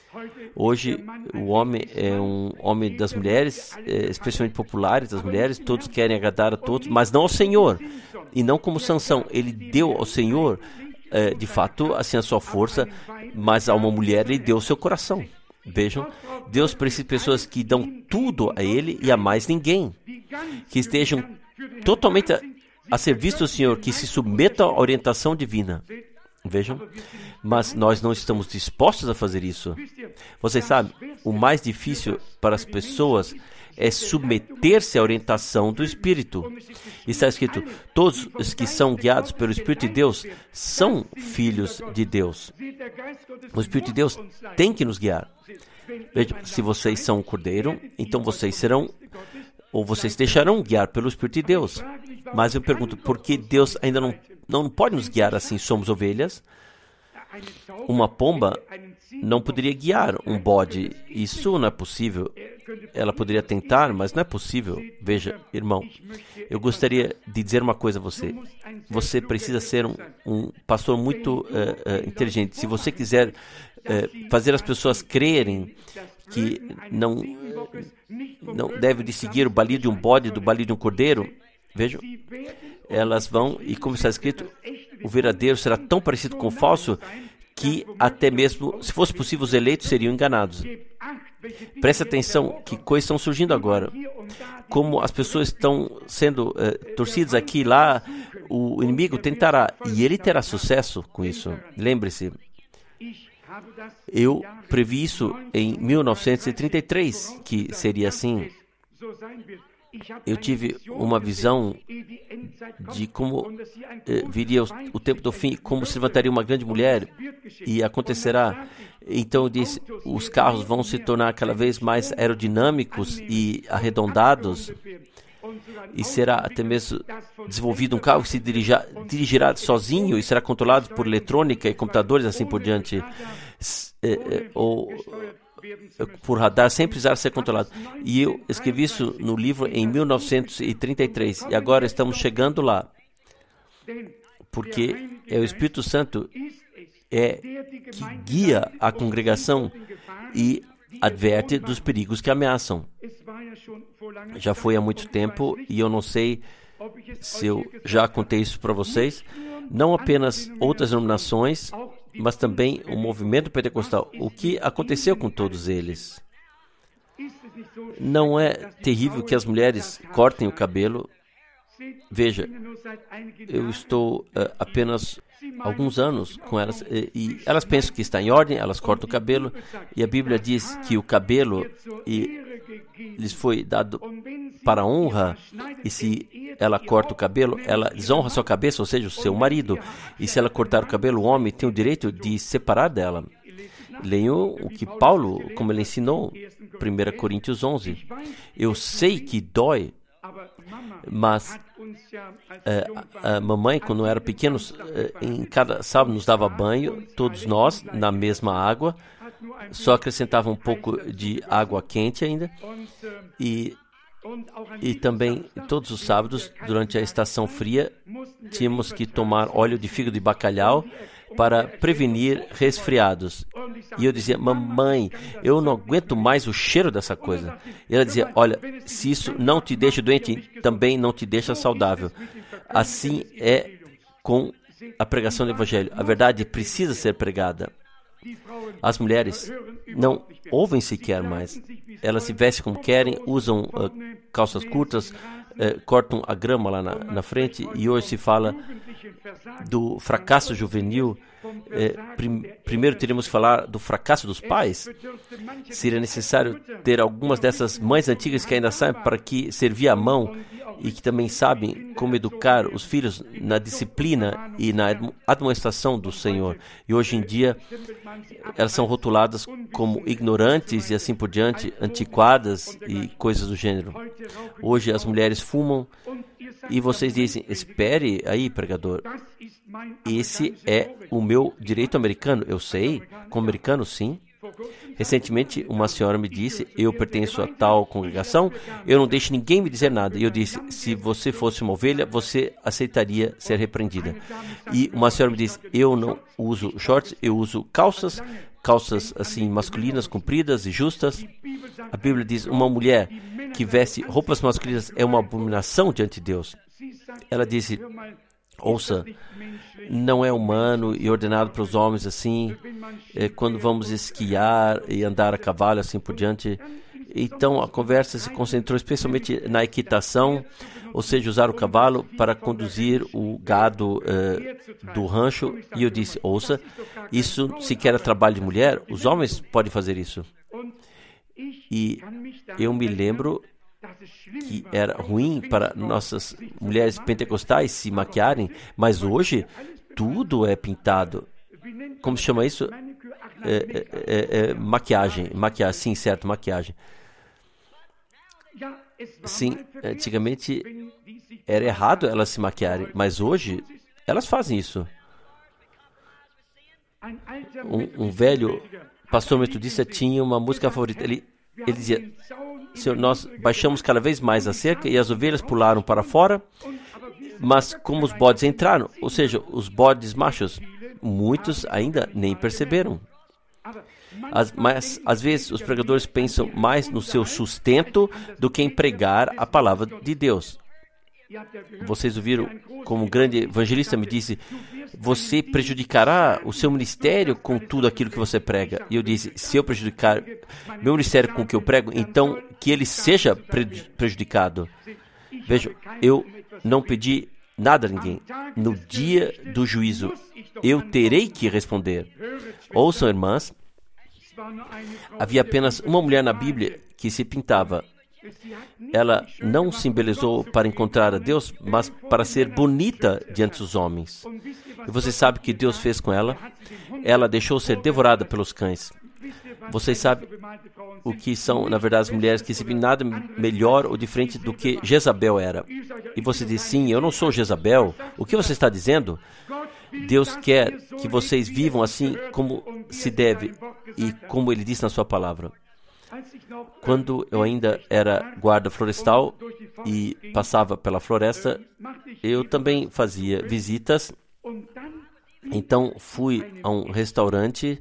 Hoje, o homem é um homem das mulheres, especialmente populares das mulheres, todos querem agradar a todos, mas não ao Senhor, e não como Sansão. Ele deu ao Senhor, de fato, assim a sua força, mas a uma mulher ele deu o seu coração. Vejam, Deus precisa de pessoas que dão tudo a Ele e a mais ninguém, que estejam totalmente a serviço do Senhor, que se submetam à orientação divina. Vejam, mas nós não estamos dispostos a fazer isso. Vocês sabem, o mais difícil para as pessoas é submeter-se à orientação do Espírito. Está escrito, todos os que são guiados pelo Espírito de Deus são filhos de Deus. O Espírito de Deus tem que nos guiar. Vejam, se vocês são um cordeiro, então vocês serão, ou vocês deixarão guiar pelo Espírito de Deus. Mas eu pergunto, por que Deus ainda não pode nos guiar assim? Somos ovelhas. Uma pomba não poderia guiar um bode. Isso não é possível. Ela poderia tentar, mas não é possível. Veja, irmão, eu gostaria de dizer uma coisa a você. Você precisa ser um pastor muito inteligente. Se você quiser fazer as pessoas crerem que não deve de seguir o balido de um bode do balido de um cordeiro, vejam, elas vão, e como está escrito, o verdadeiro será tão parecido com o falso que até mesmo, se fosse possível, os eleitos seriam enganados. Preste atenção, que coisas estão surgindo agora. Como as pessoas estão sendo torcidas aqui e lá, o inimigo tentará, e ele terá sucesso com isso. Lembre-se, eu previ isso em 1933, que seria assim. Eu tive uma visão de como viria o tempo do fim, como se levantaria uma grande mulher e acontecerá. Então eu disse, os carros vão se tornar cada vez mais aerodinâmicos e arredondados, e será até mesmo desenvolvido um carro que se dirigirá sozinho e será controlado por eletrônica e computadores, assim por diante, ou por radar, sem precisar ser controlado. E eu escrevi isso no livro em 1933, e agora estamos chegando lá, porque é o Espírito Santo que guia a congregação e adverte dos perigos que ameaçam. Já foi há muito tempo, e eu não sei se eu já contei isso para vocês, Não apenas outras denominações, mas também o movimento pentecostal. O que aconteceu com todos eles? Não é terrível que as mulheres cortem o cabelo? Veja, eu estou apenas alguns anos com elas e elas pensam que está em ordem, elas cortam o cabelo e a Bíblia diz que o cabelo lhes foi dado para honra, e se ela corta o cabelo, ela desonra sua cabeça, ou seja, o seu marido, e se ela cortar o cabelo, o homem tem o direito de separar dela. Leiam o que Paulo, como ele ensinou, 1 Coríntios 11. Eu sei que dói, mas a mamãe, quando era pequenos, em cada sábado nos dava banho, todos nós, na mesma água, só acrescentava um pouco de água quente ainda, e também todos os sábados, durante a estação fria, tínhamos que tomar óleo de fígado de bacalhau para prevenir resfriados. E eu dizia, mamãe, eu não aguento mais o cheiro dessa coisa. E ela dizia, olha, se isso não te deixa doente, também não te deixa saudável. Assim é com a pregação do Evangelho. A verdade precisa ser pregada. As mulheres não ouvem sequer mais. Elas se vestem como querem, usam calças curtas, cortam a grama lá na frente, e hoje se fala do fracasso juvenil. Primeiro teríamos que falar do fracasso dos pais. Seria necessário ter algumas dessas mães antigas que ainda sabem para que servir a mão e que também sabem como educar os filhos na disciplina e na admoestação do Senhor. E hoje em dia elas são rotuladas como ignorantes e assim por diante, antiquadas e coisas do gênero. Hoje as mulheres fumam e vocês dizem, espere aí, pregador, esse é o meu direito americano. Eu sei, como americano, sim. Recentemente, uma senhora me disse, eu pertenço a tal congregação, eu não deixo ninguém me dizer nada. E eu disse, se você fosse uma ovelha, você aceitaria ser repreendida. E uma senhora me disse, eu não uso shorts, eu uso calças assim masculinas, compridas e justas. A Bíblia diz, uma mulher que veste roupas masculinas é uma abominação diante de Deus. Ela disse, ouça, não é humano e ordenado para os homens assim, quando vamos esquiar e andar a cavalo, assim por diante. Então a conversa se concentrou especialmente na equitação, ou seja, usar o cavalo para conduzir o gado do rancho. E eu disse, ouça, isso sequer é trabalho de mulher, os homens podem fazer isso. E eu me lembro que era ruim para nossas mulheres pentecostais se maquiarem, mas hoje tudo é pintado. Como se chama isso? Maquiagem, sim, certo, maquiagem. Sim, antigamente era errado elas se maquiarem, mas hoje elas fazem isso. Um velho pastor metodista tinha uma música favorita. Ele dizia, Senhor, nós baixamos cada vez mais a cerca e as ovelhas pularam para fora, mas como os bodes entraram, ou seja, os bodes machos, muitos ainda nem perceberam. Mas às vezes os pregadores pensam mais no seu sustento do que em pregar a palavra de Deus. Vocês ouviram como um grande evangelista me disse, você prejudicará o seu ministério com tudo aquilo que você prega. E eu disse, se eu prejudicar meu ministério com o que eu prego, então que ele seja prejudicado. Veja, eu não pedi nada a ninguém. No dia do juízo, eu terei que responder. Ouçam, irmãs, havia apenas uma mulher na Bíblia que se pintava. Ela não se embelezou para encontrar a Deus, mas para ser bonita diante dos homens. E você sabe o que Deus fez com ela? Ela deixou ser devorada pelos cães. Vocês sabem o que são, na verdade, as mulheres que se vêem nada melhor ou diferente do que Jezabel era. E você diz, sim, eu não sou Jezabel. O que você está dizendo? Deus quer que vocês vivam assim como se deve e como Ele disse na sua palavra. Quando eu ainda era guarda florestal e passava pela floresta, eu também fazia visitas. Então fui a um restaurante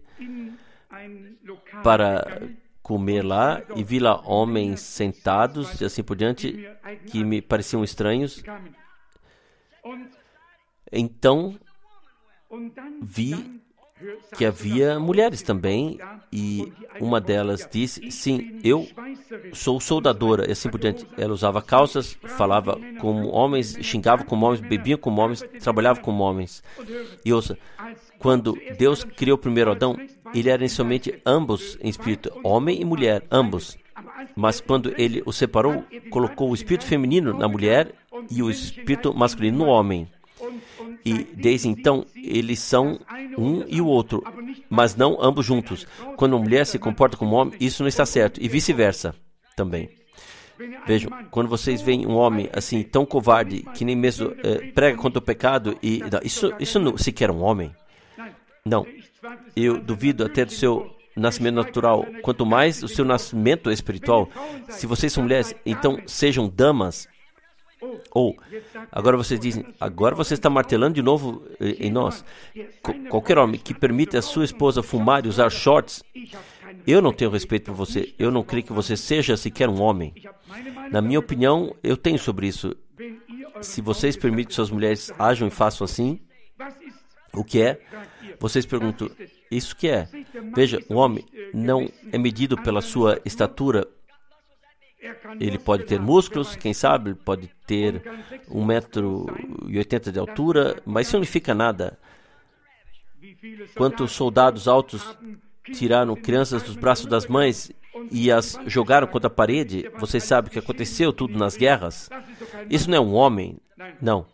para comer lá e vi lá homens sentados e assim por diante que me pareciam estranhos. Então vi que havia mulheres também, e uma delas disse, sim, eu sou soldadora, e assim por diante. Ela usava calças, falava como homens, xingava como homens, bebia como homens, trabalhava como homens. E ouça, quando Deus criou o primeiro Adão, ele era inicialmente ambos em espírito, homem e mulher, ambos. Mas quando ele o separou, colocou o espírito feminino na mulher e o espírito masculino no homem. E desde então, eles são um e o outro, mas não ambos juntos. Quando uma mulher se comporta como homem, isso não está certo, e vice-versa também. Vejam, quando vocês veem um homem assim, tão covarde, que nem mesmo prega contra o pecado, e isso não sequer é um homem. Não, eu duvido até do seu nascimento natural, quanto mais o seu nascimento espiritual. Se vocês são mulheres, então sejam damas. Ou, agora vocês dizem, agora você está martelando de novo em nós. Qualquer homem que permita a sua esposa fumar e usar shorts, eu não tenho respeito por você. Eu não creio que você seja sequer um homem. Na minha opinião, eu tenho sobre isso. Se vocês permitem que suas mulheres ajam e façam assim, o que é? Vocês perguntam, isso que é? Veja, o homem não é medido pela sua estatura. Ele pode ter músculos, quem sabe, pode ter 1,80 m de altura, mas isso não significa nada. Quantos soldados altos tiraram crianças dos braços das mães e as jogaram contra a parede? Vocês sabem o que aconteceu tudo nas guerras? Isso não é um homem, não.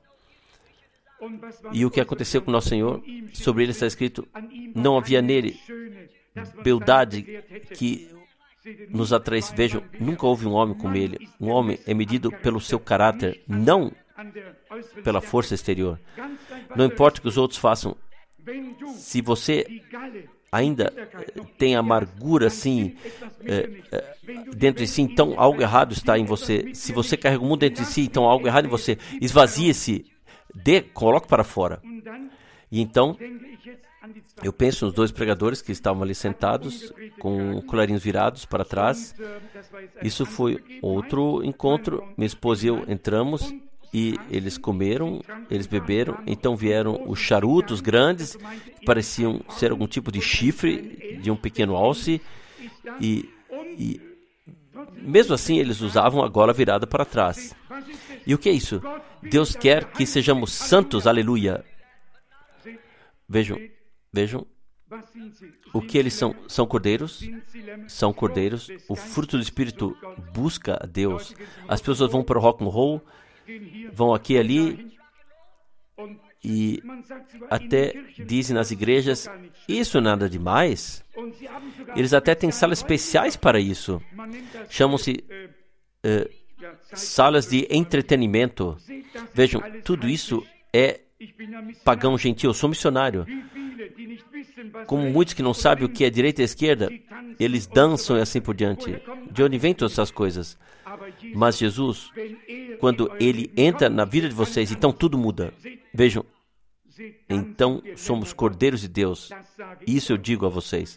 E o que aconteceu com Nosso Senhor? Sobre ele está escrito, não havia nele beldade que nos atrai. Vejam, nunca houve um homem como ele. Um homem é medido pelo seu caráter, não pela força exterior. Não importa o que os outros façam. Se você ainda tem amargura assim dentro de si, então algo errado está em você. Se você carrega o mundo dentro de si, então algo errado em você. Esvazie-se, coloque para fora. E então, eu penso nos 2 pregadores que estavam ali sentados, com colarinhos virados para trás. Isso foi outro encontro. Minha esposa e eu entramos e eles comeram, eles beberam. Então vieram os charutos grandes, que pareciam ser algum tipo de chifre de um pequeno alce. E mesmo assim eles usavam a gola virada para trás. E o que é isso? Deus quer que sejamos santos, aleluia. Vejam, o que eles são? São cordeiros? São cordeiros. O fruto do Espírito busca a Deus. As pessoas vão para o rock and roll, vão aqui e ali, e até dizem nas igrejas, isso não é nada demais. Eles até têm salas especiais para isso. Chamam-se salas de entretenimento. Vejam, tudo isso é pagão gentil. Eu sou missionário. Como muitos que não sabem o que é direita e esquerda, eles dançam e assim por diante. De onde vêm todas essas coisas? Mas Jesus, quando Ele entra na vida de vocês, então tudo muda. Vejam, então somos cordeiros de Deus. Isso eu digo a vocês.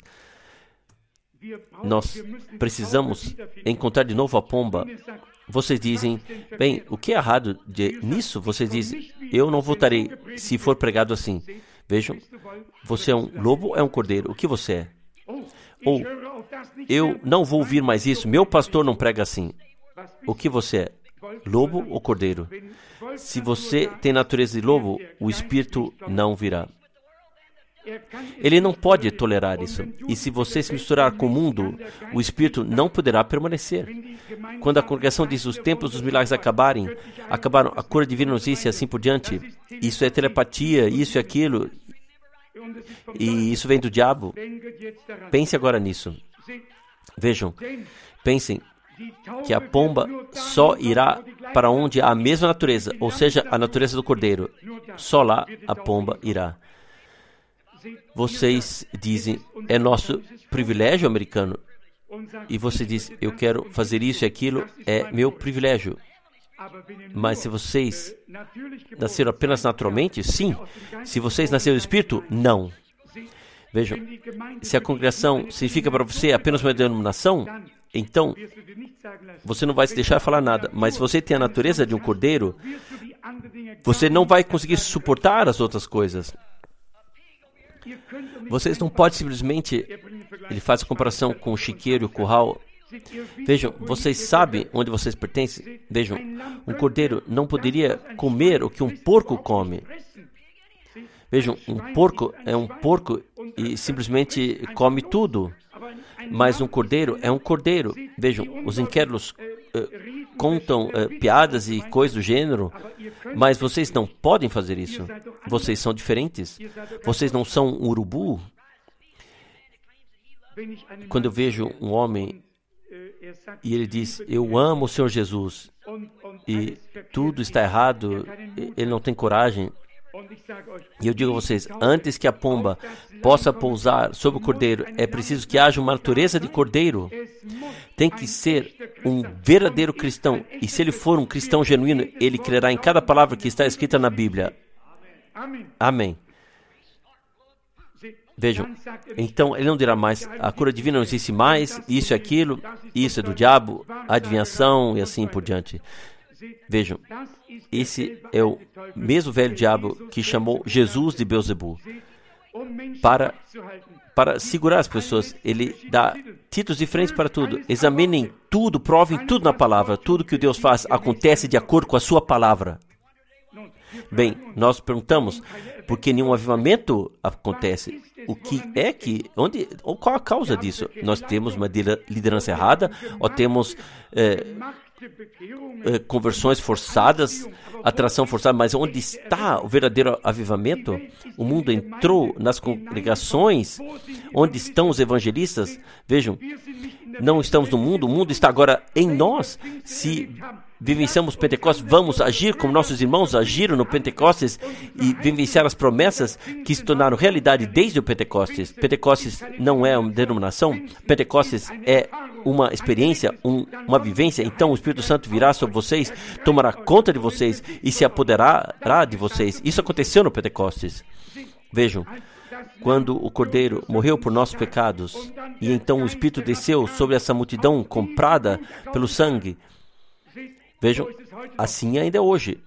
Nós precisamos encontrar de novo a pomba. Vocês dizem, bem, o que é errado nisso? Vocês dizem, eu não votarei se for pregado assim. Vejam, você é um lobo ou é um cordeiro? O que você é? Ou, eu não vou ouvir mais isso, meu pastor não prega assim. O que você é? Lobo ou cordeiro? Se você tem natureza de lobo, o espírito não virá. Ele não pode tolerar isso. E se você se misturar com o mundo, o espírito não poderá permanecer. Quando a congregação diz os tempos dos milagres acabaram, a cura divina nos disse e assim por diante, isso é telepatia, isso e aquilo, e isso vem do diabo. Pense agora nisso. Vejam, pensem que a pomba só irá para onde há a mesma natureza, ou seja, a natureza do cordeiro. Só lá a pomba irá. Vocês dizem, é nosso privilégio americano. E você diz, eu quero fazer isso e aquilo, é meu privilégio. Mas se vocês nasceram apenas naturalmente, sim. Se vocês nasceram do Espírito, não. Vejam, se a congregação significa para você apenas uma denominação, então você não vai se deixar falar nada. Mas se você tem a natureza de um cordeiro, você não vai conseguir suportar as outras coisas. Vocês não podem simplesmente... Ele faz a comparação com o chiqueiro e o curral. Vejam, vocês sabem onde vocês pertencem? Vejam, um cordeiro não poderia comer o que um porco come. Vejam, um porco é um porco e simplesmente come tudo. Mas um cordeiro é um cordeiro. Vejam, os incrédulos contam piadas e coisas do gênero, mas vocês não podem fazer isso. Vocês são diferentes. Vocês não são um urubu. Quando eu vejo um homem e ele diz, eu amo o Senhor Jesus, e tudo está errado, ele não tem coragem. E eu digo a vocês, antes que a pomba possa pousar sobre o cordeiro, é preciso que haja uma natureza de cordeiro. Tem que ser um verdadeiro cristão. E se ele for um cristão genuíno, ele crerá em cada palavra que está escrita na Bíblia. Amém. Vejam, então ele não dirá mais, a cura divina não existe mais, isso e aquilo, isso é do diabo, adivinhação e assim por diante. Vejam, esse é o mesmo velho diabo que chamou Jesus de Beelzebu para segurar as pessoas. Ele dá títulos diferentes para tudo. Examinem tudo, provem tudo na palavra. Tudo que o Deus faz acontece de acordo com a sua palavra. Bem, nós perguntamos por que nenhum avivamento acontece. O que é que... qual a causa disso? Nós temos uma liderança errada ou temos... conversões forçadas, atração forçada, mas onde está o verdadeiro avivamento? O mundo entrou nas congregações, onde estão os evangelistas? Vejam, não estamos no mundo, o mundo está agora em nós. Se vivenciamos Pentecostes, vamos agir como nossos irmãos agiram no Pentecostes e vivenciar as promessas que se tornaram realidade desde o Pentecostes. Pentecostes não é uma denominação, Pentecostes é uma experiência, uma vivência. Então o Espírito Santo virá sobre vocês, tomará conta de vocês e se apoderará de vocês. Isso aconteceu no Pentecostes. Vejam, quando o Cordeiro morreu por nossos pecados e então o Espírito desceu sobre essa multidão comprada pelo sangue. Vejam, assim ainda é hoje.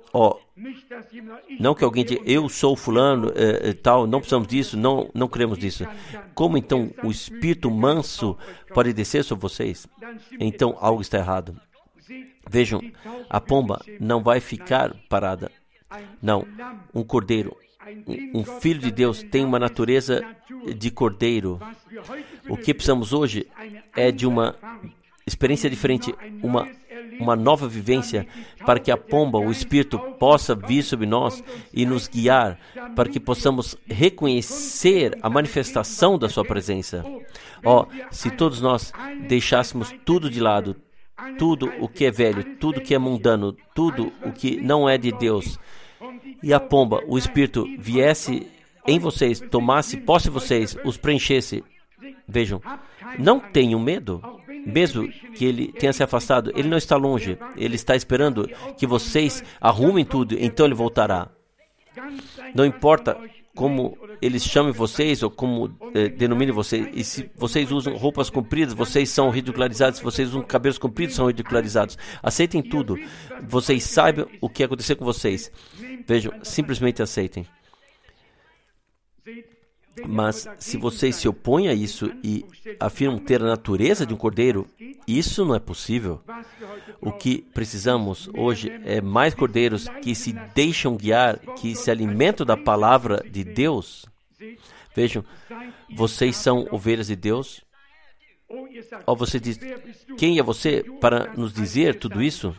Não que alguém diga, eu sou fulano tal, não precisamos disso, não cremos nisso. Como então o Espírito manso pode descer sobre vocês? Então algo está errado. Vejam, a pomba não vai ficar parada. Não, um cordeiro, um filho de Deus tem uma natureza de cordeiro. O que precisamos hoje é de uma experiência diferente, uma nova vivência, para que a pomba, o Espírito, possa vir sobre nós e nos guiar, para que possamos reconhecer a manifestação da sua presença. Se todos nós deixássemos tudo de lado, tudo o que é velho, tudo o que é mundano, tudo o que não é de Deus, e a pomba, o Espírito, viesse em vocês, tomasse posse de vocês, os preenchesse. Vejam, não tenham medo. Mesmo que ele tenha se afastado, ele não está longe. Ele está esperando que vocês arrumem tudo, então ele voltará. Não importa como eles chamem vocês ou como denominem vocês. E se vocês usam roupas compridas, vocês são ridicularizados. Se vocês usam cabelos compridos, são ridicularizados. Aceitem tudo. Vocês saibam o que aconteceu com vocês. Vejam, simplesmente aceitem. Mas se vocês se opõem a isso e afirmam ter a natureza de um cordeiro, isso não é possível. O que precisamos hoje é mais cordeiros que se deixam guiar, que se alimentam da palavra de Deus. Vejam, vocês são ovelhas de Deus. Ou você diz, quem é você para nos dizer tudo isso?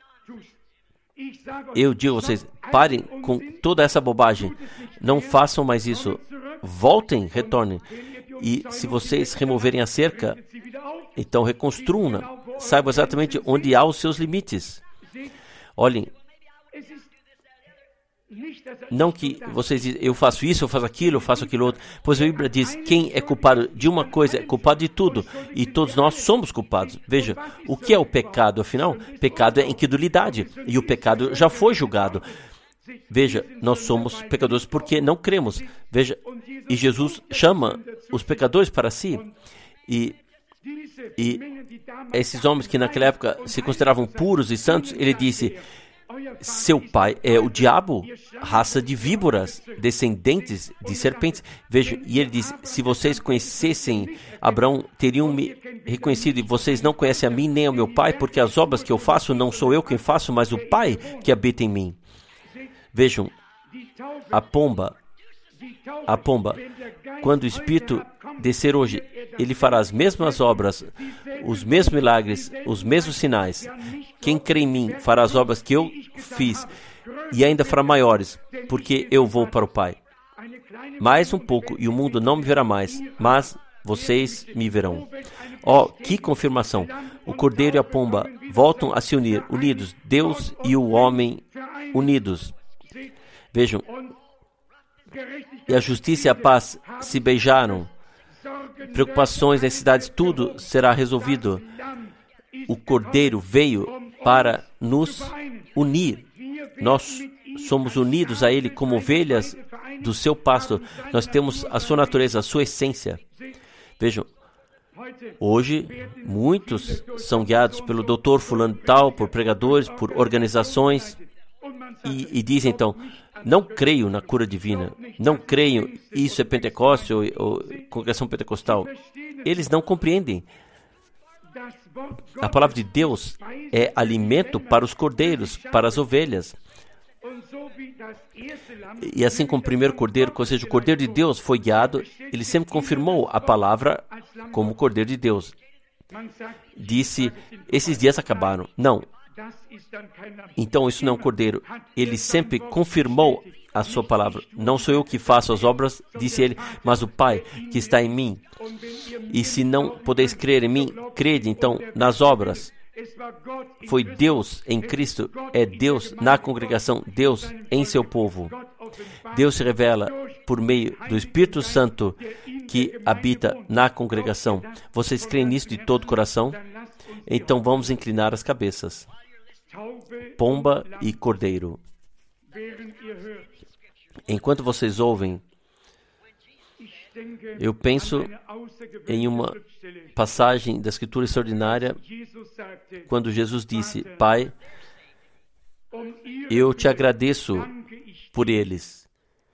Eu digo a vocês, parem com toda essa bobagem. Não façam mais isso. Voltem, retornem. E se vocês removerem a cerca, então reconstruam-na. Saibam exatamente onde há os seus limites. Olhem, não que vocês dizem, eu faço isso, eu faço aquilo outro. Pois a Bíblia diz, quem é culpado de uma coisa é culpado de tudo. E todos nós somos culpados. Veja, o que é o pecado, afinal? Pecado é incredulidade. E o pecado já foi julgado. Veja, nós somos pecadores porque não cremos. Veja, e Jesus chama os pecadores para si. E esses homens que naquela época se consideravam puros e santos, ele disse, seu pai é o diabo, raça de víboras, descendentes de serpentes. Vejam, e ele diz, se vocês conhecessem Abraão, teriam me reconhecido, e vocês não conhecem a mim nem ao meu pai, porque as obras que eu faço não sou eu quem faço, mas o Pai que habita em mim. Vejam, a pomba, quando o Espírito descer hoje, ele fará as mesmas obras, os mesmos milagres, os mesmos sinais. Quem crê em mim fará as obras que eu fiz e ainda fará maiores, porque eu vou para o Pai. Mais um pouco e o mundo não me verá mais, mas vocês me verão. Oh, que confirmação! O cordeiro e a pomba voltam a se unir, unidos, Deus e o homem unidos. Vejam, e a justiça e a paz se beijaram. Preocupações, necessidades, tudo será resolvido. O Cordeiro veio para nos unir. Nós somos unidos a Ele como ovelhas do seu pasto. Nós temos a sua natureza, a sua essência. Vejam, hoje muitos são guiados pelo doutor fulano tal, por pregadores, por organizações e dizem então, não creio na cura divina, não creio, isso é Pentecoste ou congregação pentecostal. Eles não compreendem. A palavra de Deus é alimento para os cordeiros, para as ovelhas. E assim como o primeiro cordeiro, ou seja, o cordeiro de Deus foi guiado, ele sempre confirmou a palavra como cordeiro de Deus. Disse, esses dias acabaram. Não. Então isso não é um cordeiro. Ele sempre confirmou a sua palavra. Não sou eu que faço as obras, disse ele, mas o Pai que está em mim. E se não podeis crer em mim, crede então nas obras. Foi Deus em Cristo, é Deus na congregação, Deus em seu povo. Deus se revela por meio do Espírito Santo que habita na congregação. Vocês creem nisso de todo o coração? Então vamos inclinar as cabeças. Pomba e cordeiro. Enquanto vocês ouvem, eu penso em uma passagem da Escritura extraordinária, quando Jesus disse, Pai, eu te agradeço por eles.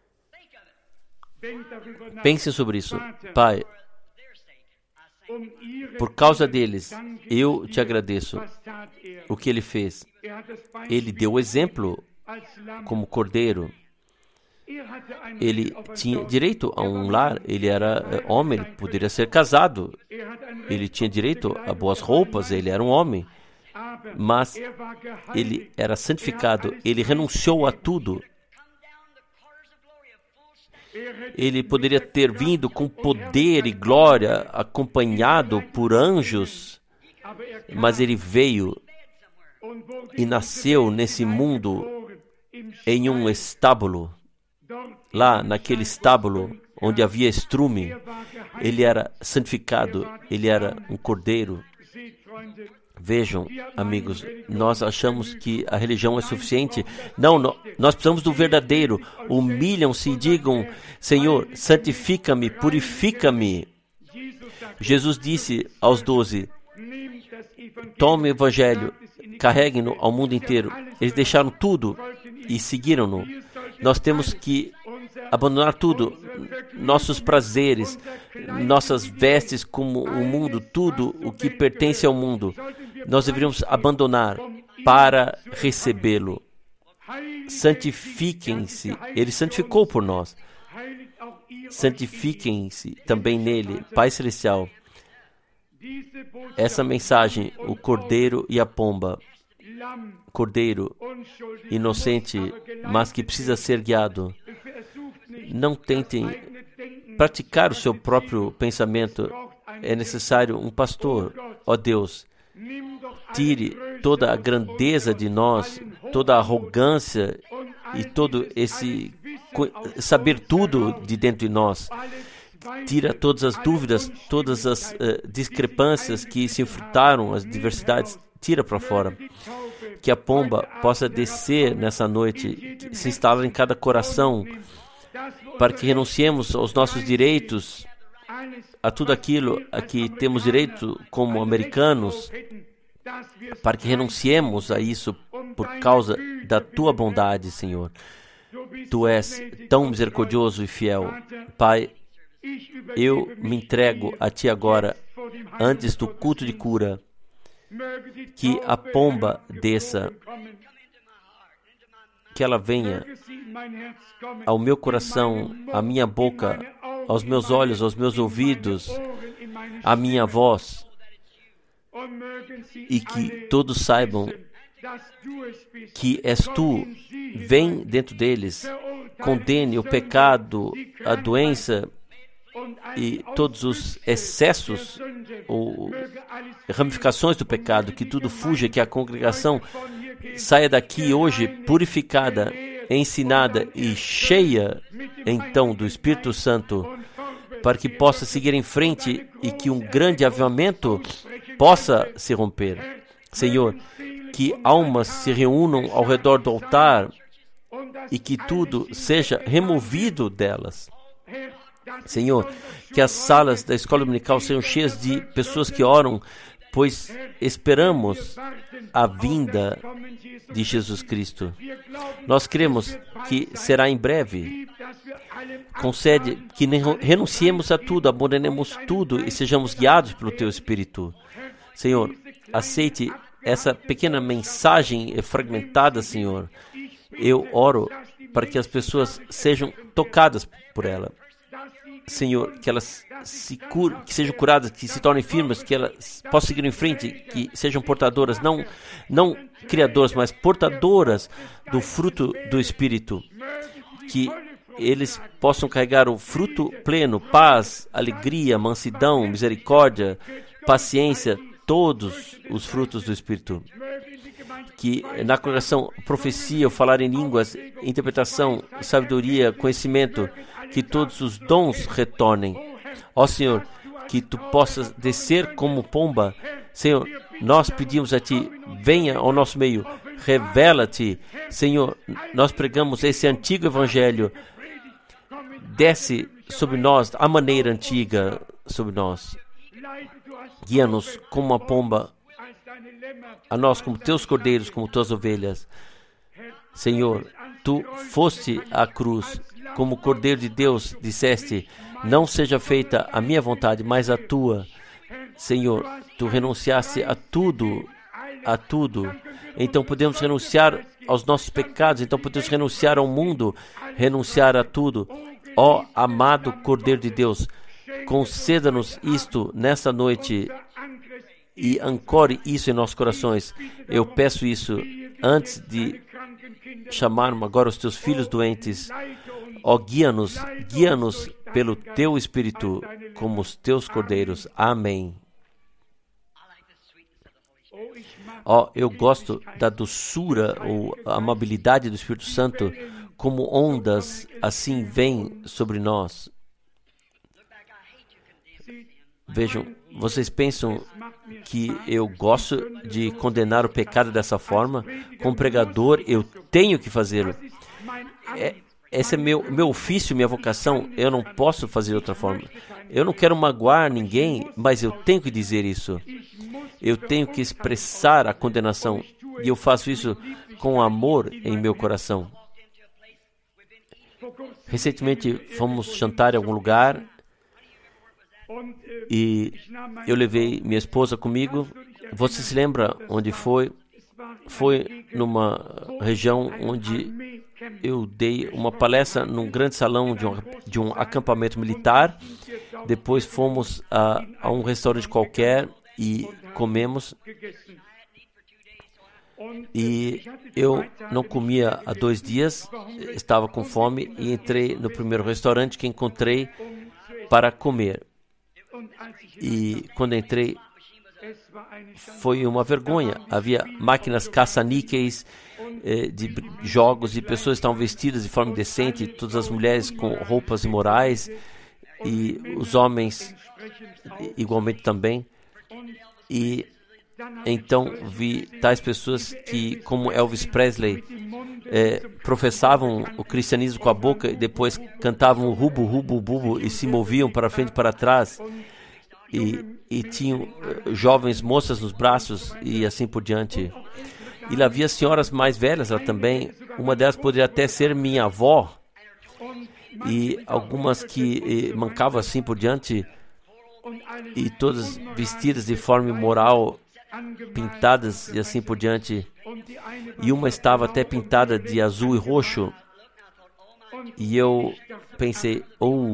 Pensem sobre isso. Pai, por causa deles, eu te agradeço. O que ele fez? Ele deu o exemplo como cordeiro. Ele tinha direito a um lar, ele era homem, ele poderia ser casado, ele tinha direito a boas roupas, ele era um homem, mas ele era santificado, ele renunciou a tudo. Ele poderia ter vindo com poder e glória, acompanhado por anjos, mas ele veio e nasceu nesse mundo em um estábulo. Lá, naquele estábulo onde havia estrume, ele era santificado, ele era um cordeiro. Vejam, amigos, nós achamos que a religião é suficiente. Não, nós precisamos do verdadeiro. Humilham-se e digam, Senhor, santifica-me, purifica-me. Jesus disse aos 12, tome o evangelho, carreguem-no ao mundo inteiro. Eles deixaram tudo e seguiram-no. Nós temos que abandonar tudo, nossos prazeres, nossas vestes como o mundo, tudo o que pertence ao mundo. Nós deveríamos abandonar para recebê-lo. Santifiquem-se, ele santificou por nós. Santifiquem-se também nele, Pai Celestial. Essa mensagem, o cordeiro e a pomba, cordeiro inocente, mas que precisa ser guiado. Não tentem praticar o seu próprio pensamento. É necessário um pastor. Ó Deus, tire toda a grandeza de nós, toda a arrogância e todo esse saber tudo de dentro de nós. Tira todas as dúvidas, todas as discrepâncias que se enfrentaram, as diversidades. Tira para fora. Que a pomba possa descer nessa noite, se instalar em cada coração, para que renunciemos aos nossos direitos, a tudo aquilo a que temos direito como americanos, para que renunciemos a isso por causa da tua bondade, Senhor. Tu és tão misericordioso e fiel. Pai, eu me entrego a Ti agora, antes do culto de cura. Que a pomba desça, que ela venha ao meu coração, à minha boca, aos meus olhos, aos meus ouvidos, à minha voz, e que todos saibam que és Tu. Vem dentro deles, condene o pecado, a doença e todos os excessos ou ramificações do pecado, que tudo fuja, que a congregação saia daqui hoje purificada, ensinada e cheia então do Espírito Santo, para que possa seguir em frente e que um grande avivamento possa se romper. Senhor, que almas se reúnam ao redor do altar e que tudo seja removido delas. Senhor, que as salas da escola dominical sejam cheias de pessoas que oram, pois esperamos a vinda de Jesus Cristo. Nós cremos que será em breve. Concede que renunciemos a tudo, abandonemos tudo e sejamos guiados pelo Teu Espírito. Senhor, aceite essa pequena mensagem fragmentada, Senhor. Eu oro para que as pessoas sejam tocadas por ela. Senhor, que elas que sejam curadas, que se tornem firmes, que elas possam seguir em frente, que sejam portadoras, não criadoras, mas portadoras do fruto do Espírito. Que eles possam carregar o fruto pleno, paz, alegria, mansidão, misericórdia, paciência, todos os frutos do Espírito. Que na congregação profecia, falar em línguas, interpretação, sabedoria, conhecimento, que todos os dons retornem. Ó Senhor, que Tu possas descer como pomba. Senhor, nós pedimos a Ti, venha ao nosso meio, revela-te. Senhor, nós pregamos esse antigo evangelho, desce sobre nós a maneira antiga sobre nós. Guia-nos como uma pomba, a nós como Teus cordeiros, como Tuas ovelhas. Senhor, Tu foste à cruz, como Cordeiro de Deus, disseste, não seja feita a minha vontade, mas a Tua. Senhor, Tu renunciaste a tudo, então podemos renunciar aos nossos pecados, então podemos renunciar ao mundo, renunciar a tudo. Ó amado Cordeiro de Deus, conceda-nos isto nessa noite e ancore isso em nossos corações. Eu peço isso antes de chamarmos agora os Teus filhos doentes. Ó, guia-nos pelo Teu Espírito como os Teus cordeiros. Amém. Ó, eu gosto da doçura ou amabilidade do Espírito Santo, como ondas assim vêm sobre nós. Vejam, vocês pensam que eu gosto de condenar o pecado dessa forma? Como pregador, eu tenho que fazê-lo. Esse é meu ofício, minha vocação. Eu não posso fazer de outra forma. Eu não quero magoar ninguém, mas eu tenho que dizer isso. Eu tenho que expressar a condenação. E eu faço isso com amor em meu coração. Recentemente fomos jantar em algum lugar e eu levei minha esposa comigo. Você se lembra onde foi? Foi numa região onde eu dei uma palestra num grande salão de um acampamento militar. Depois fomos a um restaurante qualquer e comemos. E eu não comia há 2 dias, estava com fome e entrei no primeiro restaurante que encontrei para comer. E quando entrei, foi uma vergonha. Havia máquinas caça-níqueis de jogos e pessoas estavam vestidas de forma indecente, todas as mulheres com roupas imorais e os homens igualmente também. E então vi tais pessoas que, como Elvis Presley, professavam o cristianismo com a boca e depois cantavam o rubo, rubo, bubo e se moviam para frente e para trás e tinham jovens moças nos braços e assim por diante. E lá havia senhoras mais velhas lá também. Uma delas poderia até ser minha avó. E algumas que mancavam assim por diante. E todas vestidas de forma imoral, pintadas e assim por diante. E uma estava até pintada de azul e roxo. E eu pensei,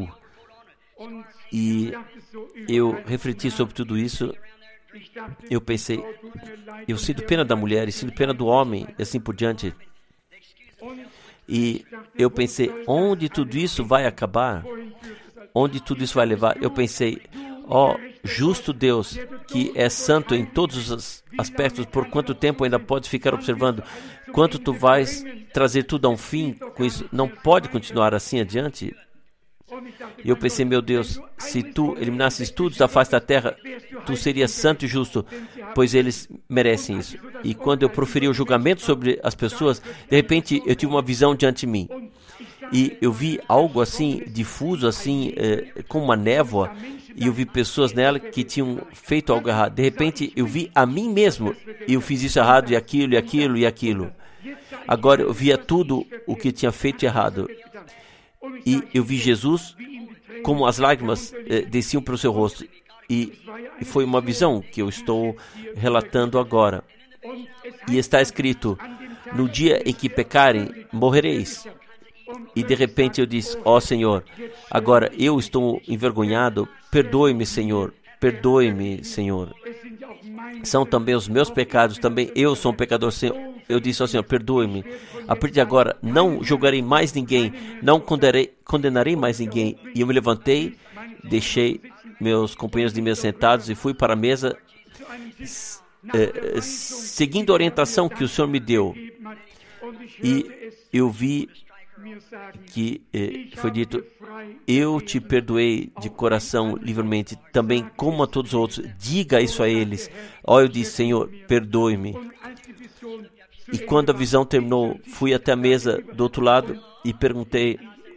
e eu refleti sobre tudo isso. Eu pensei, eu sinto pena da mulher e sinto pena do homem, e assim por diante. E eu pensei, onde tudo isso vai acabar? Onde tudo isso vai levar? Eu pensei, justo Deus, que é santo em todos os aspectos, por quanto tempo ainda pode ficar observando? Quanto tu vais trazer tudo a um fim com isso? Não pode continuar assim adiante? E eu pensei, meu Deus, se tu eliminasses tudo da face da terra, tu serias santo e justo, pois eles merecem isso. E quando eu proferi o julgamento sobre as pessoas, de repente eu tive uma visão diante de mim. E eu vi algo assim, difuso, assim, com uma névoa, e eu vi pessoas nela que tinham feito algo errado. De repente eu vi a mim mesmo, e eu fiz isso errado, e aquilo, e aquilo, e aquilo. Agora eu via tudo o que tinha feito errado. E eu vi Jesus como as lágrimas desciam para o seu rosto. E foi uma visão que eu estou relatando agora. E está escrito, no dia em que pecarem, morrereis. E de repente eu disse, Senhor, agora eu estou envergonhado, perdoe-me, Senhor, perdoe-me, Senhor. São também os meus pecados, também eu sou um pecador, Senhor. Eu disse ao Senhor, perdoe-me. A partir de agora, não julgarei mais ninguém, não condenarei mais ninguém. E eu me levantei, deixei meus companheiros de mesa sentados e fui para a mesa, seguindo a orientação que o Senhor me deu. E eu vi que foi dito, eu te perdoei de coração livremente, também como a todos os outros. Diga isso a eles. Eu disse, Senhor, perdoe-me. E quando a visão terminou, fui até a mesa do outro lado e perguntei,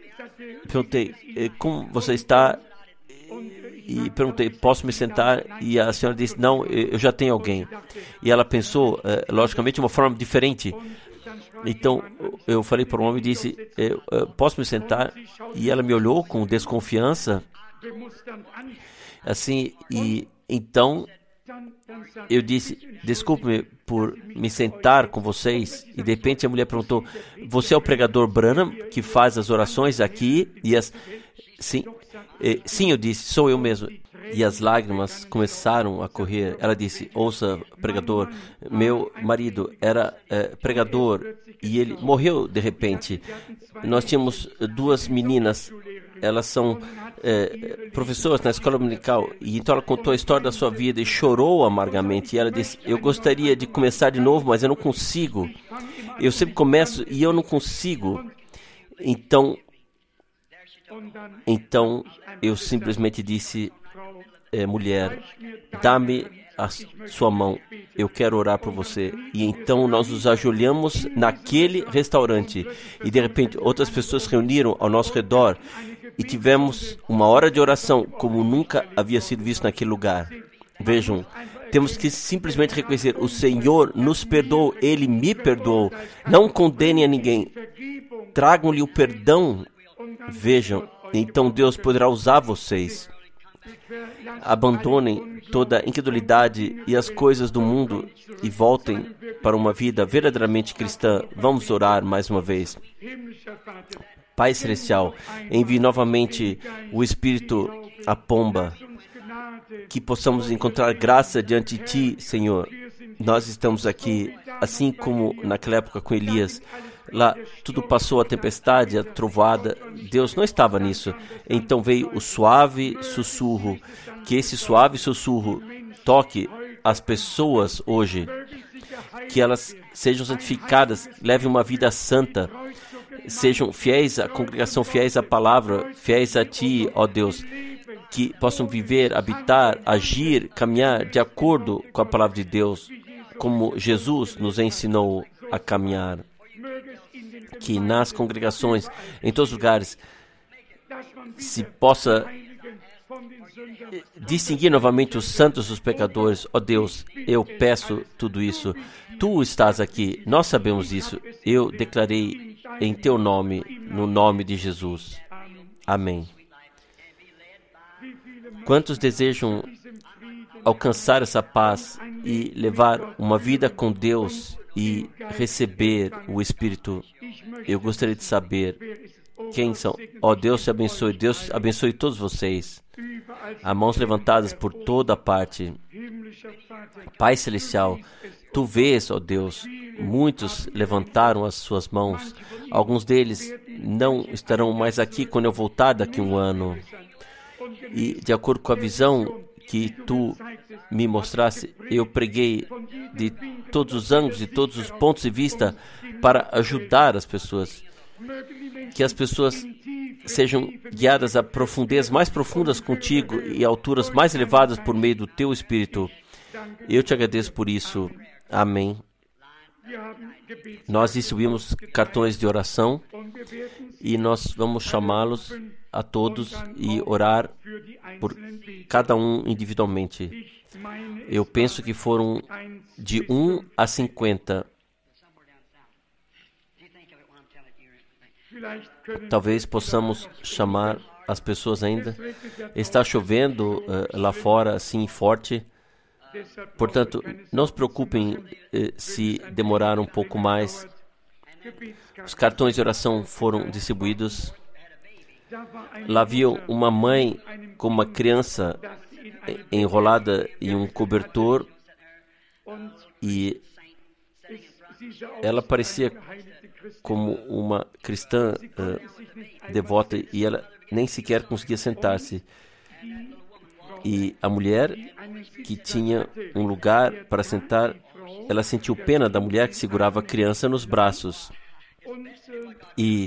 como você está? E perguntei, posso me sentar? E a senhora disse, não, eu já tenho alguém. E ela pensou, logicamente, de uma forma diferente. Então, eu falei para o homem e disse, posso me sentar? E ela me olhou com desconfiança. Assim, e então eu disse, desculpe-me por me sentar com vocês. E de repente a mulher perguntou, você é o pregador Branham que faz as orações aqui? Sim, eu disse, sou eu mesmo. E as lágrimas começaram a correr. Ela disse, ouça, pregador, meu marido era pregador e ele morreu de repente. Nós tínhamos duas meninas, elas são professoras na escola dominical, e então ela contou a história da sua vida e chorou amargamente. E ela disse, eu gostaria de começar de novo, mas eu não consigo. Eu sempre começo e eu não consigo. Então eu simplesmente disse, mulher, dá-me a sua mão, eu quero orar por você. E então nós nos ajoelhamos naquele restaurante e de repente outras pessoas se reuniram ao nosso redor e tivemos uma hora de oração como nunca havia sido visto naquele lugar. Vejam, temos que simplesmente reconhecer, o Senhor nos perdoou, Ele me perdoou. Não condenem a ninguém, tragam-lhe o perdão. Vejam, então Deus poderá usar vocês. Abandonem toda a incredulidade e as coisas do mundo e voltem para uma vida verdadeiramente cristã. Vamos orar mais uma vez. Pai Celestial, envie novamente o Espírito, a pomba, que possamos encontrar graça diante de Ti, Senhor. Nós estamos aqui, assim como naquela época com Elias. Lá tudo passou, a tempestade, a trovoada. Deus não estava nisso. Então veio o suave sussurro. Que esse suave sussurro toque as pessoas hoje. Que elas sejam santificadas, levem uma vida santa. Sejam fiéis à congregação, fiéis à palavra, fiéis a Ti, ó Deus. Que possam viver, habitar, agir, caminhar de acordo com a palavra de Deus. Como Jesus nos ensinou a caminhar. Que nas congregações, em todos os lugares, se possa distinguir novamente os santos dos pecadores. Ó Deus, eu peço tudo isso. Tu estás aqui, nós sabemos isso. Eu declarei em Teu nome, no nome de Jesus. Amém. Quantos desejam alcançar essa paz e levar uma vida com Deus e receber o Espírito? Eu gostaria de saber quem são. Ó, Deus te abençoe. Deus abençoe todos vocês. Há mãos levantadas por toda parte. Pai Celestial, Tu vês, ó Deus, muitos levantaram as suas mãos. Alguns deles não estarão mais aqui quando eu voltar daqui a um ano. E de acordo com a visão que Tu me mostrasse, eu preguei de todos os ângulos, de todos os pontos de vista para ajudar as pessoas. Que as pessoas sejam guiadas a profundezas mais profundas contigo e alturas mais elevadas por meio do Teu Espírito. Eu Te agradeço por isso. Amém. Nós distribuímos cartões de oração e nós vamos chamá-los a todos e orar por cada um individualmente. Eu penso que foram de 1 a 50. Talvez possamos chamar as pessoas ainda. Está chovendo lá fora, assim, forte. Portanto, não se preocupem se demorar um pouco mais. Os cartões de oração foram distribuídos. Lá havia uma mãe com uma criança enrolada em um cobertor e ela parecia como uma cristã devota e ela nem sequer conseguia sentar-se. E a mulher que tinha um lugar para sentar, ela sentiu pena da mulher que segurava a criança nos braços. E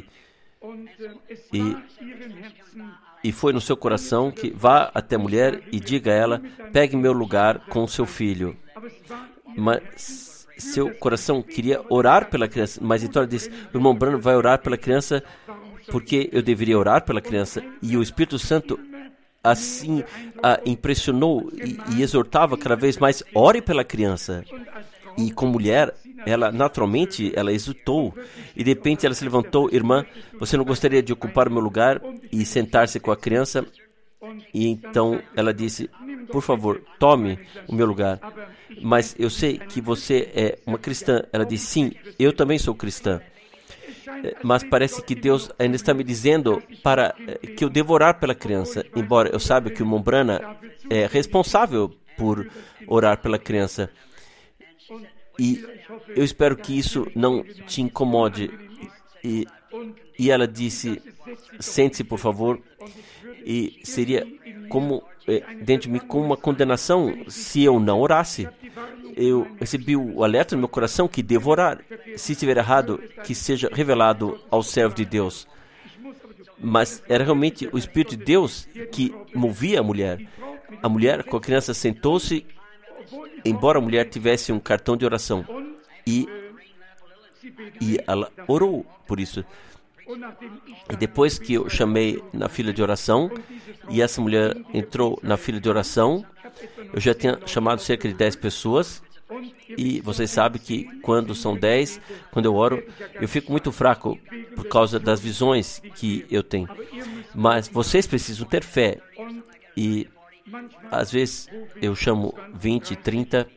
foi no seu coração que vá até a mulher e diga a ela, pegue meu lugar com o seu filho. Mas seu coração queria orar pela criança, mas então ela disse, o irmão Branham vai orar pela criança porque eu deveria orar pela criança. E o Espírito Santo assim a impressionou e exortava cada vez mais, ore pela criança. E com mulher, ela naturalmente, ela exultou. E de repente ela se levantou, irmã, você não gostaria de ocupar o meu lugar e sentar-se com a criança? E então ela disse, por favor, tome o meu lugar. Mas eu sei que você é uma cristã. Ela disse, sim, eu também sou cristã. Mas parece que Deus ainda está me dizendo para que eu devo orar pela criança. Embora eu saiba que o irmão Branham é responsável por orar pela criança. E eu espero que isso não te incomode. E ela disse, sente-se, por favor. E seria como dentro de mim como uma condenação se eu não orasse. Eu recebi o alerta no meu coração que devo orar. Se estiver errado, que seja revelado ao servo de Deus. Mas era realmente o Espírito de Deus que movia a mulher. A mulher com a criança sentou-se, embora a mulher tivesse um cartão de oração. E ela orou por isso. E depois que eu chamei na fila de oração, e essa mulher entrou na fila de oração, eu já tinha chamado cerca de 10 pessoas, e vocês sabem que quando são 10, quando eu oro, eu fico muito fraco por causa das visões que eu tenho. Mas vocês precisam ter fé, e às vezes eu chamo 20, 30,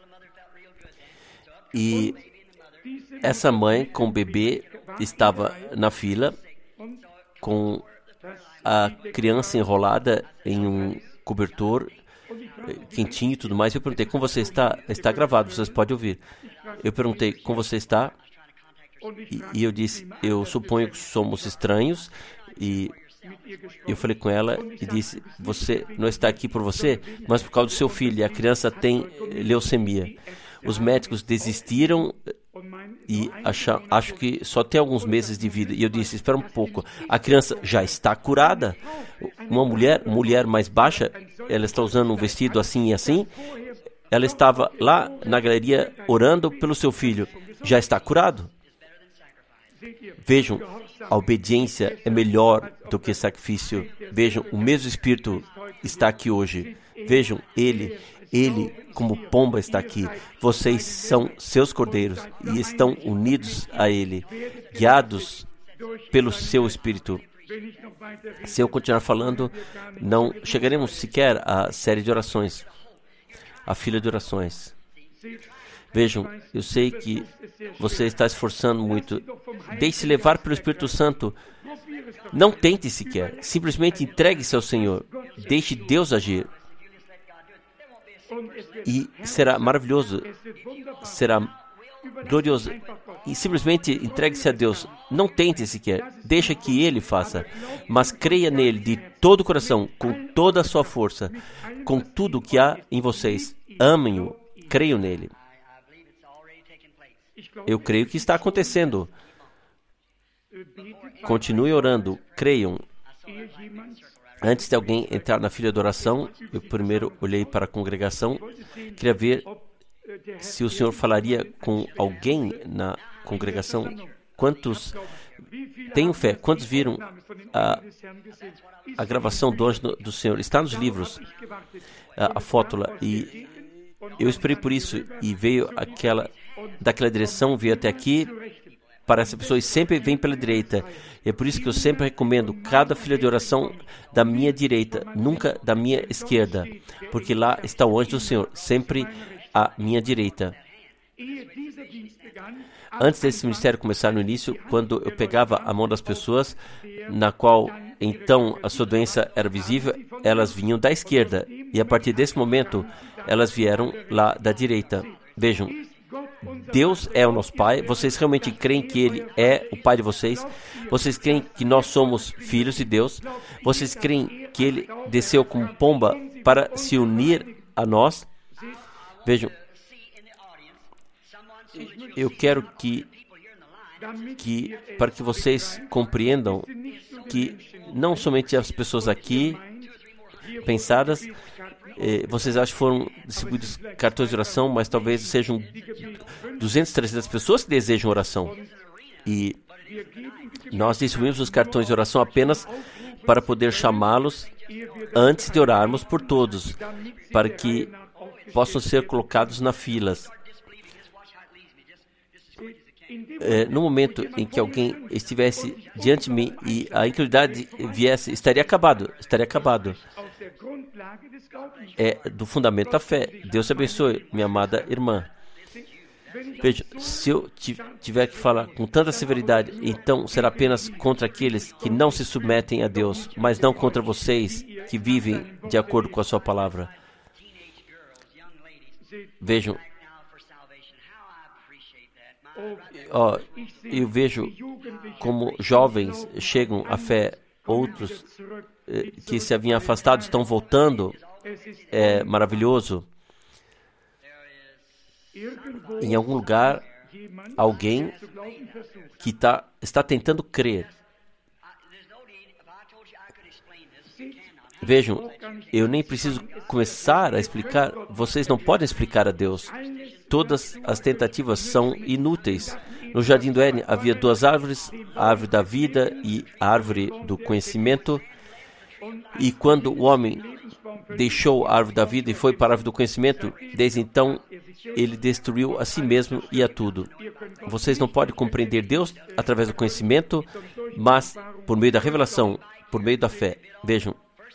e essa mãe com o bebê estava na fila com a criança enrolada em um cobertor quentinho e tudo mais. Eu perguntei, como você está? Está gravado, vocês podem ouvir. Eu perguntei, como você está? E eu disse, eu suponho que somos estranhos. E eu falei com ela e disse, você não está aqui por você, mas por causa do seu filho. E a criança tem leucemia. Os médicos desistiram e acho que só tem alguns meses de vida. E eu disse, espera um pouco, a criança já está curada. Uma mulher mais baixa, ela está usando um vestido assim e assim. Ela estava lá na galeria orando pelo seu filho. Já está curado. Vejam, a obediência é melhor do que sacrifício. Vejam, o mesmo Espírito está aqui hoje. Vejam, Ele Ele, como pomba, está aqui. Vocês são seus cordeiros e estão unidos a Ele, guiados pelo seu Espírito. Se eu continuar falando, não chegaremos sequer à série de orações, à fila de orações. Vejam, eu sei que você está esforçando muito. Deixe-se levar pelo Espírito Santo. Não tente sequer. Simplesmente entregue-se ao Senhor. Deixe Deus agir. E será maravilhoso. Será glorioso. E simplesmente entregue-se a Deus. Não tente sequer. Deixa que Ele faça. Mas creia nele de todo o coração, com toda a sua força, com tudo que há em vocês. Amem-o. Creiam nele. Eu creio que está acontecendo. Continue orando. Creiam. Antes de alguém entrar na fila de oração, eu primeiro olhei para a congregação. Queria ver se o Senhor falaria com alguém na congregação. Quantos tenham fé? Quantos viram a gravação do anjo do Senhor? Está nos livros, a fótula. E eu esperei por isso. E veio daquela direção, veio até aqui. Para essa pessoa, e sempre vem pela direita. E é por isso que eu sempre recomendo cada fila de oração da minha direita, nunca da minha esquerda. Porque lá está o anjo do Senhor, sempre à minha direita. Antes desse ministério começar no início, quando eu pegava a mão das pessoas, na qual então a sua doença era visível, elas vinham da esquerda. E a partir desse momento, elas vieram lá da direita. Vejam, Deus é o nosso Pai. Vocês realmente creem que Ele é o Pai de vocês? Vocês creem que nós somos filhos de Deus? Vocês creem que Ele desceu como pomba para se unir a nós? Vejam, eu quero para que vocês compreendam que não somente as pessoas aqui pensadas, vocês acham que foram distribuídos cartões de oração, mas talvez sejam 200, 300 pessoas que desejam oração. E nós distribuímos os cartões de oração apenas para poder chamá-los antes de orarmos por todos, para que possam ser colocados na filas. No momento em que alguém estivesse diante de mim e a incredulidade viesse, estaria acabado. É do fundamento da fé. Deus te abençoe, minha amada irmã. Veja, se eu tiver que falar com tanta severidade, então será apenas contra aqueles que não se submetem a Deus, mas não contra vocês que vivem de acordo com a sua palavra. Vejam, eu vejo como jovens chegam à fé, outros que se haviam afastado estão voltando. É maravilhoso. Em algum lugar, alguém que está tentando crer. Vejam, eu nem preciso começar a explicar. Vocês não podem explicar a Deus. Todas as tentativas são inúteis. No Jardim do Éden havia duas árvores, a árvore da vida e a árvore do conhecimento. E quando o homem deixou a árvore da vida e foi para a árvore do conhecimento, desde então ele destruiu a si mesmo e a tudo. Vocês não podem compreender Deus através do conhecimento, mas por meio da revelação, por meio da fé. Vejam,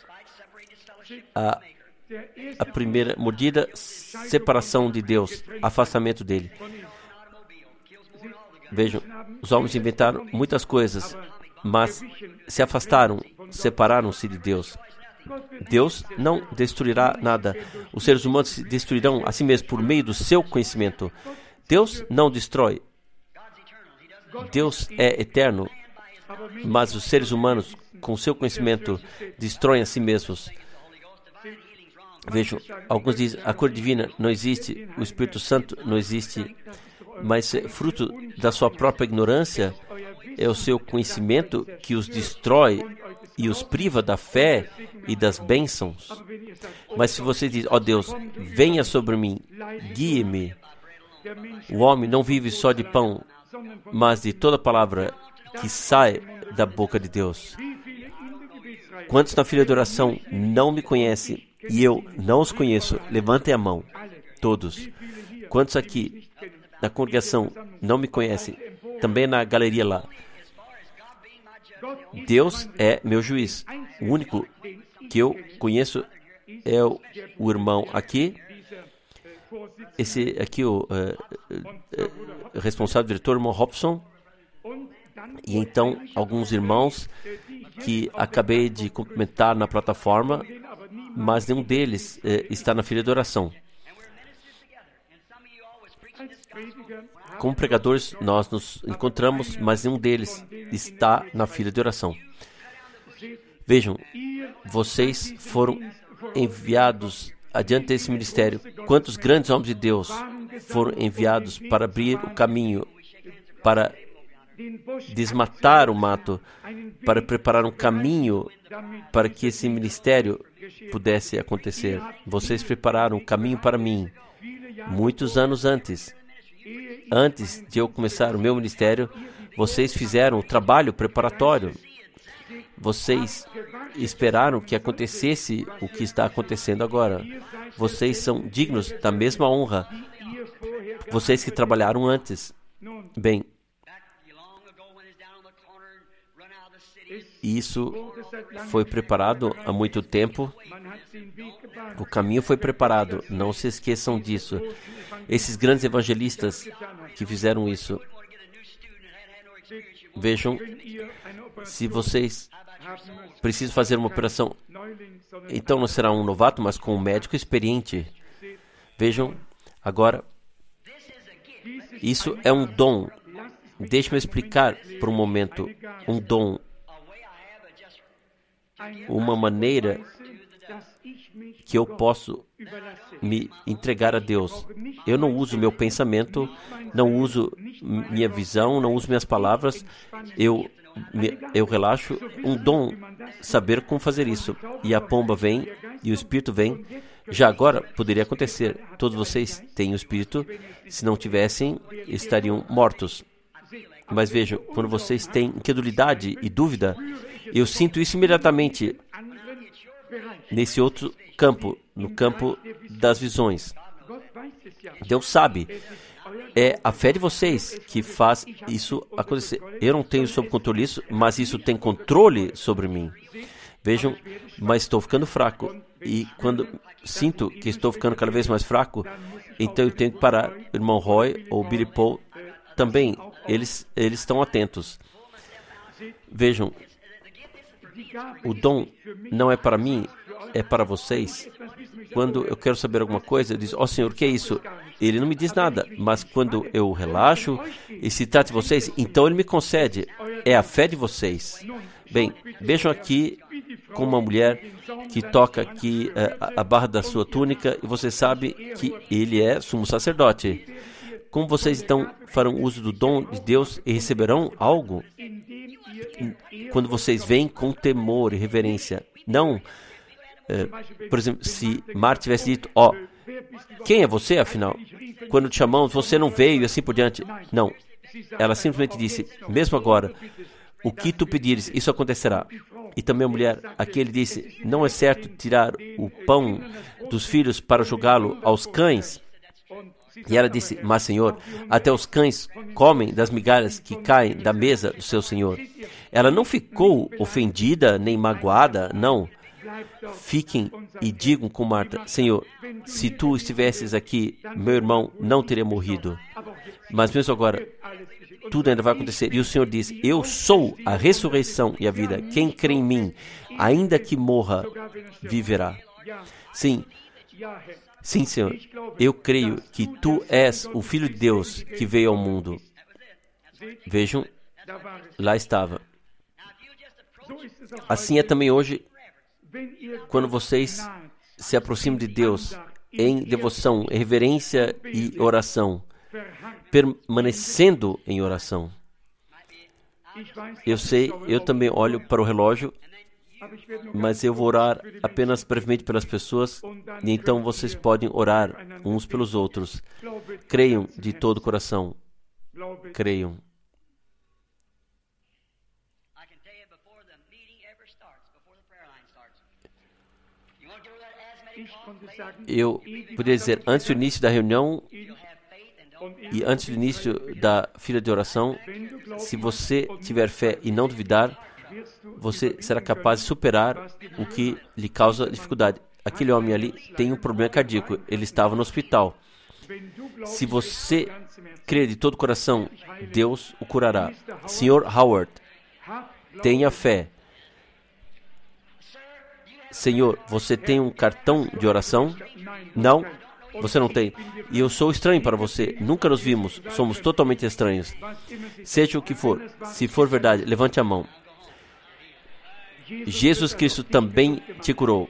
a primeira mordida, separação de Deus, afastamento dele. Vejam, os homens inventaram muitas coisas, mas se afastaram, separaram-se de Deus. Deus não destruirá nada. Os seres humanos se destruirão a si mesmos por meio do seu conhecimento. Deus não destrói. Deus é eterno, mas os seres humanos, com o seu conhecimento, destroem a si mesmos. Vejam, alguns dizem, a cor divina não existe, o Espírito Santo não existe, mas fruto da sua própria ignorância é o seu conhecimento que os destrói e os priva da fé e das bênçãos. Mas se você diz, ó Deus, venha sobre mim, guie-me. O homem não vive só de pão, mas de toda palavra que sai da boca de Deus. Quantos na fila de oração não me conhecem e eu não os conheço. Levantem a mão, todos. Quantos aqui na congregação não me conhecem? Também na galeria lá. Deus é meu juiz. O único que eu conheço é o irmão aqui. Esse aqui, o responsável diretor, irmão Robson. E então, alguns irmãos que acabei de cumprimentar na plataforma, mas nenhum deles está na fila de oração. Como pregadores, nós nos encontramos, mas nenhum deles está na fila de oração. Vejam, vocês foram enviados adiante desse ministério. Quantos grandes homens de Deus foram enviados para abrir o caminho, para desmatar o mato, para preparar um caminho para que esse ministério pudesse acontecer. Vocês prepararam um caminho para mim muitos anos antes. Antes de eu começar o meu ministério, vocês fizeram o trabalho preparatório. Vocês esperaram que acontecesse o que está acontecendo agora. Vocês são dignos da mesma honra. Vocês que trabalharam antes. Bem, isso foi preparado há muito tempo. O caminho foi preparado. Não se esqueçam disso. Esses grandes evangelistas que fizeram isso. Vejam, se vocês precisam fazer uma operação, então não será um novato, mas com um médico experiente. Vejam, agora, isso é um dom. Deixe-me explicar por um momento. Um dom. Uma maneira que eu posso me entregar a Deus. Eu não uso meu pensamento, não uso minha visão, não uso minhas palavras. Eu relaxo. Um dom, saber como fazer isso. E a pomba vem, e o Espírito vem. Já agora, poderia acontecer. Todos vocês têm o Espírito. Se não tivessem, estariam mortos. Mas vejam, quando vocês têm incredulidade e dúvida, eu sinto isso imediatamente nesse outro campo, no campo das visões. Deus sabe. É a fé de vocês que faz isso acontecer. Eu não tenho sob controle isso, mas isso tem controle sobre mim. Vejam, mas estou ficando fraco. E quando sinto que estou ficando cada vez mais fraco, então eu tenho que parar. O irmão Roy ou Billy Paul também, eles estão atentos. Vejam, o dom não é para mim, é para vocês. Quando eu quero saber alguma coisa, eu digo, Senhor, o que é isso? Ele não me diz nada, mas quando eu relaxo e se trata de vocês, então Ele me concede. É a fé de vocês. Bem, vejam aqui com uma mulher que toca aqui a barra da sua túnica e você sabe que ele é sumo sacerdote. Como vocês então farão uso do dom de Deus e receberão algo? Quando vocês vêm com temor e reverência. Não, por exemplo, se Marta tivesse dito, quem é você afinal? Quando te chamamos, você não veio e assim por diante. Não, ela simplesmente disse, mesmo agora, o que tu pedires, isso acontecerá. E também a mulher, aqui ele disse, não é certo tirar o pão dos filhos para jogá-lo aos cães? E ela disse, mas Senhor, até os cães comem das migalhas que caem da mesa do seu Senhor. Ela não ficou ofendida nem magoada, não. Fiquem e digam com Marta, Senhor, se tu estivesses aqui, meu irmão não teria morrido. Mas mesmo agora, tudo ainda vai acontecer. E o Senhor diz, eu sou a ressurreição e a vida. Quem crê em mim, ainda que morra, viverá. Sim, sim, Senhor, eu creio que Tu és o Filho de Deus que veio ao mundo. Vejam, lá estava. Assim é também hoje, quando vocês se aproximam de Deus em devoção, em reverência e oração, permanecendo em oração. Eu sei, eu também olho para o relógio, mas eu vou orar apenas brevemente pelas pessoas, e então vocês podem orar uns pelos outros. Creiam de todo o coração. Creiam. Eu poderia dizer, antes do início da reunião e antes do início da fila de oração, se você tiver fé e não duvidar, você será capaz de superar o que lhe causa dificuldade. Aquele homem ali tem um problema cardíaco, ele estava no hospital. Se você crê de todo o coração, Deus o curará. Sr. Howard, tenha fé. Senhor, você tem um cartão de oração? Não, você não tem. E eu sou estranho para você. Nunca nos vimos. Somos totalmente estranhos. Seja o que for, se for verdade, levante a mão. Jesus Cristo também te curou.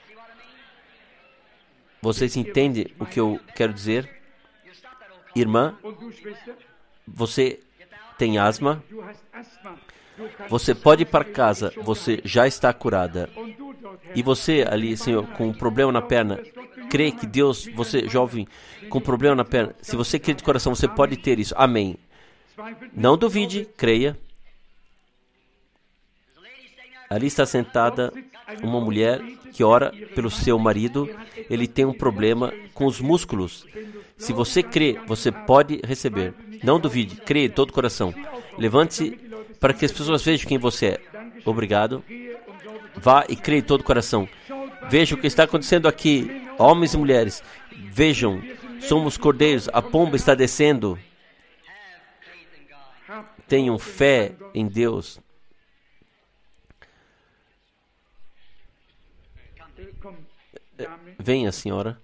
Vocês entendem o que eu quero dizer? Irmã, você tem asma? Você pode ir para casa, você já está curada. E você ali, Senhor, com um problema na perna, crê que Deus, você jovem, com um problema na perna, se você crê de coração, você pode ter isso. Amém. Não duvide, creia. Ali está sentada uma mulher que ora pelo seu marido. Ele tem um problema com os músculos. Se você crê, você pode receber. Não duvide, creia de todo o coração. Levante-se para que as pessoas vejam quem você é. Obrigado. Vá e creia de todo o coração. Veja o que está acontecendo aqui. Homens e mulheres, vejam. Somos cordeiros. A pomba está descendo. Tenham fé em Deus. Venha, senhora.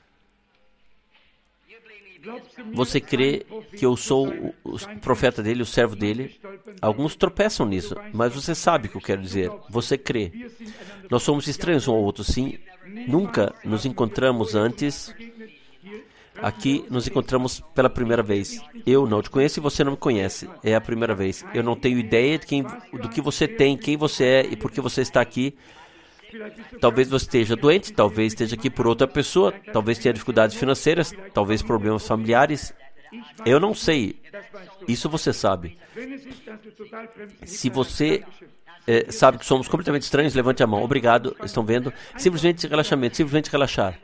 Você crê que eu sou o profeta dele, o servo dele? Alguns tropeçam nisso, mas você sabe o que eu quero dizer. Você crê. Nós somos estranhos um ao outro, sim. Nunca nos encontramos antes. Aqui nos encontramos pela primeira vez. Eu não te conheço e você não me conhece. É a primeira vez. Eu não tenho ideia do que você tem, quem você é e por que você está aqui. Talvez você esteja doente, talvez esteja aqui por outra pessoa, talvez tenha dificuldades financeiras, talvez problemas familiares. Eu não sei. Isso você sabe. Se você sabe que somos completamente estranhos, levante a mão. Obrigado. Estão vendo? Simplesmente relaxamento, simplesmente relaxar.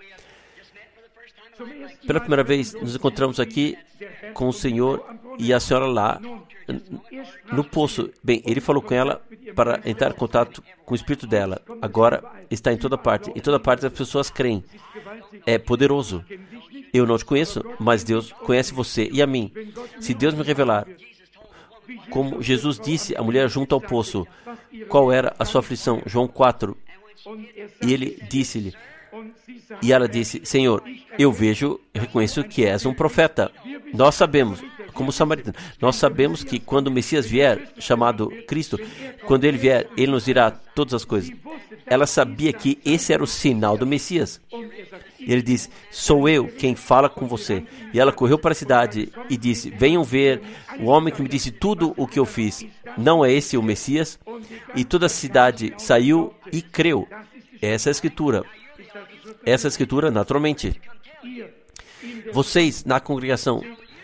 Pela primeira vez, nos encontramos aqui com o Senhor e a senhora lá no poço. Bem, ele falou com ela para entrar em contato com o espírito dela. Agora está em toda parte. Em toda parte as pessoas creem. É poderoso. Eu não te conheço, mas Deus conhece você e a mim. Se Deus me revelar, como Jesus disse à mulher junto ao poço, qual era a sua aflição? João 4. E ele disse-lhe, e ela disse, Senhor, eu vejo e reconheço que és um profeta. Nós sabemos, como samaritano, nós sabemos que quando o Messias vier, chamado Cristo, quando ele vier, ele nos dirá todas as coisas. Ela sabia que esse era o sinal do Messias. Ele disse, sou eu quem fala com você. E ela correu para a cidade e disse, venham ver o homem que me disse tudo o que eu fiz. Não é esse o Messias? E toda a cidade saiu e creu. Essa é a Escritura. Essa é a Escritura, naturalmente. Vocês, na congregação,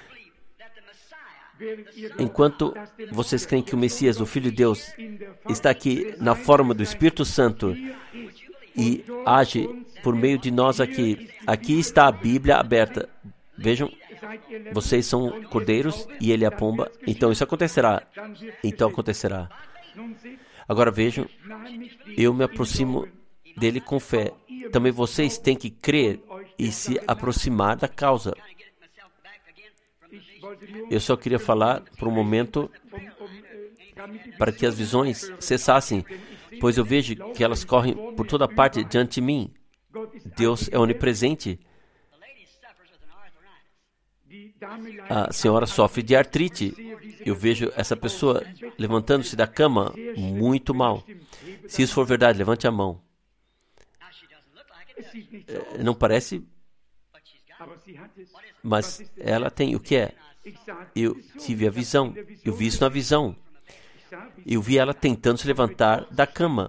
enquanto vocês creem que o Messias, o Filho de Deus, está aqui na forma do Espírito Santo e age por meio de nós aqui, aqui está a Bíblia aberta. Vejam, vocês são cordeiros e ele é a pomba, então isso acontecerá. Então acontecerá. Agora vejam, eu me aproximo dele com fé. Também vocês têm que crer e se aproximar da causa. Eu só queria falar por um momento para que as visões cessassem, pois eu vejo que elas correm por toda parte diante de mim. Deus é onipresente. A senhora sofre de artrite. Eu vejo essa pessoa levantando-se da cama muito mal. Se isso for verdade, levante a mão. Não parece, mas ela tem. O que é? Eu tive a visão. Eu vi isso na visão. Eu vi ela tentando se levantar da cama.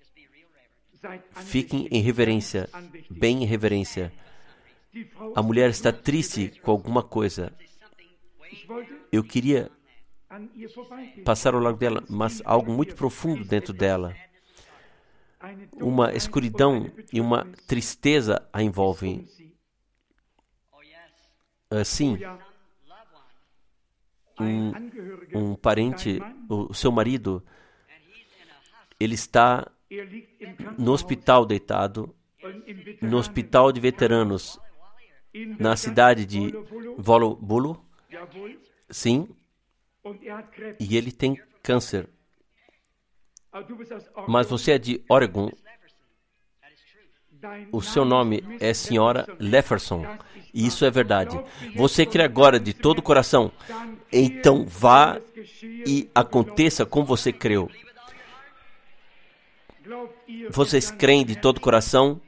Fiquem em reverência, bem em reverência. A mulher está triste com alguma coisa. Eu queria passar ao lado dela, mas algo muito profundo dentro dela. uma escuridão e uma tristeza a envolvem. Sim, um parente, o seu marido, ele está no hospital deitado, no hospital de veteranos, na cidade de Volobolo, sim, e ele tem câncer. Mas você é de Oregon, o seu nome é Senhora Lefferson, e isso é verdade. Você crê agora de todo o coração, então vá e aconteça como você creu. Vocês creem de todo o coração?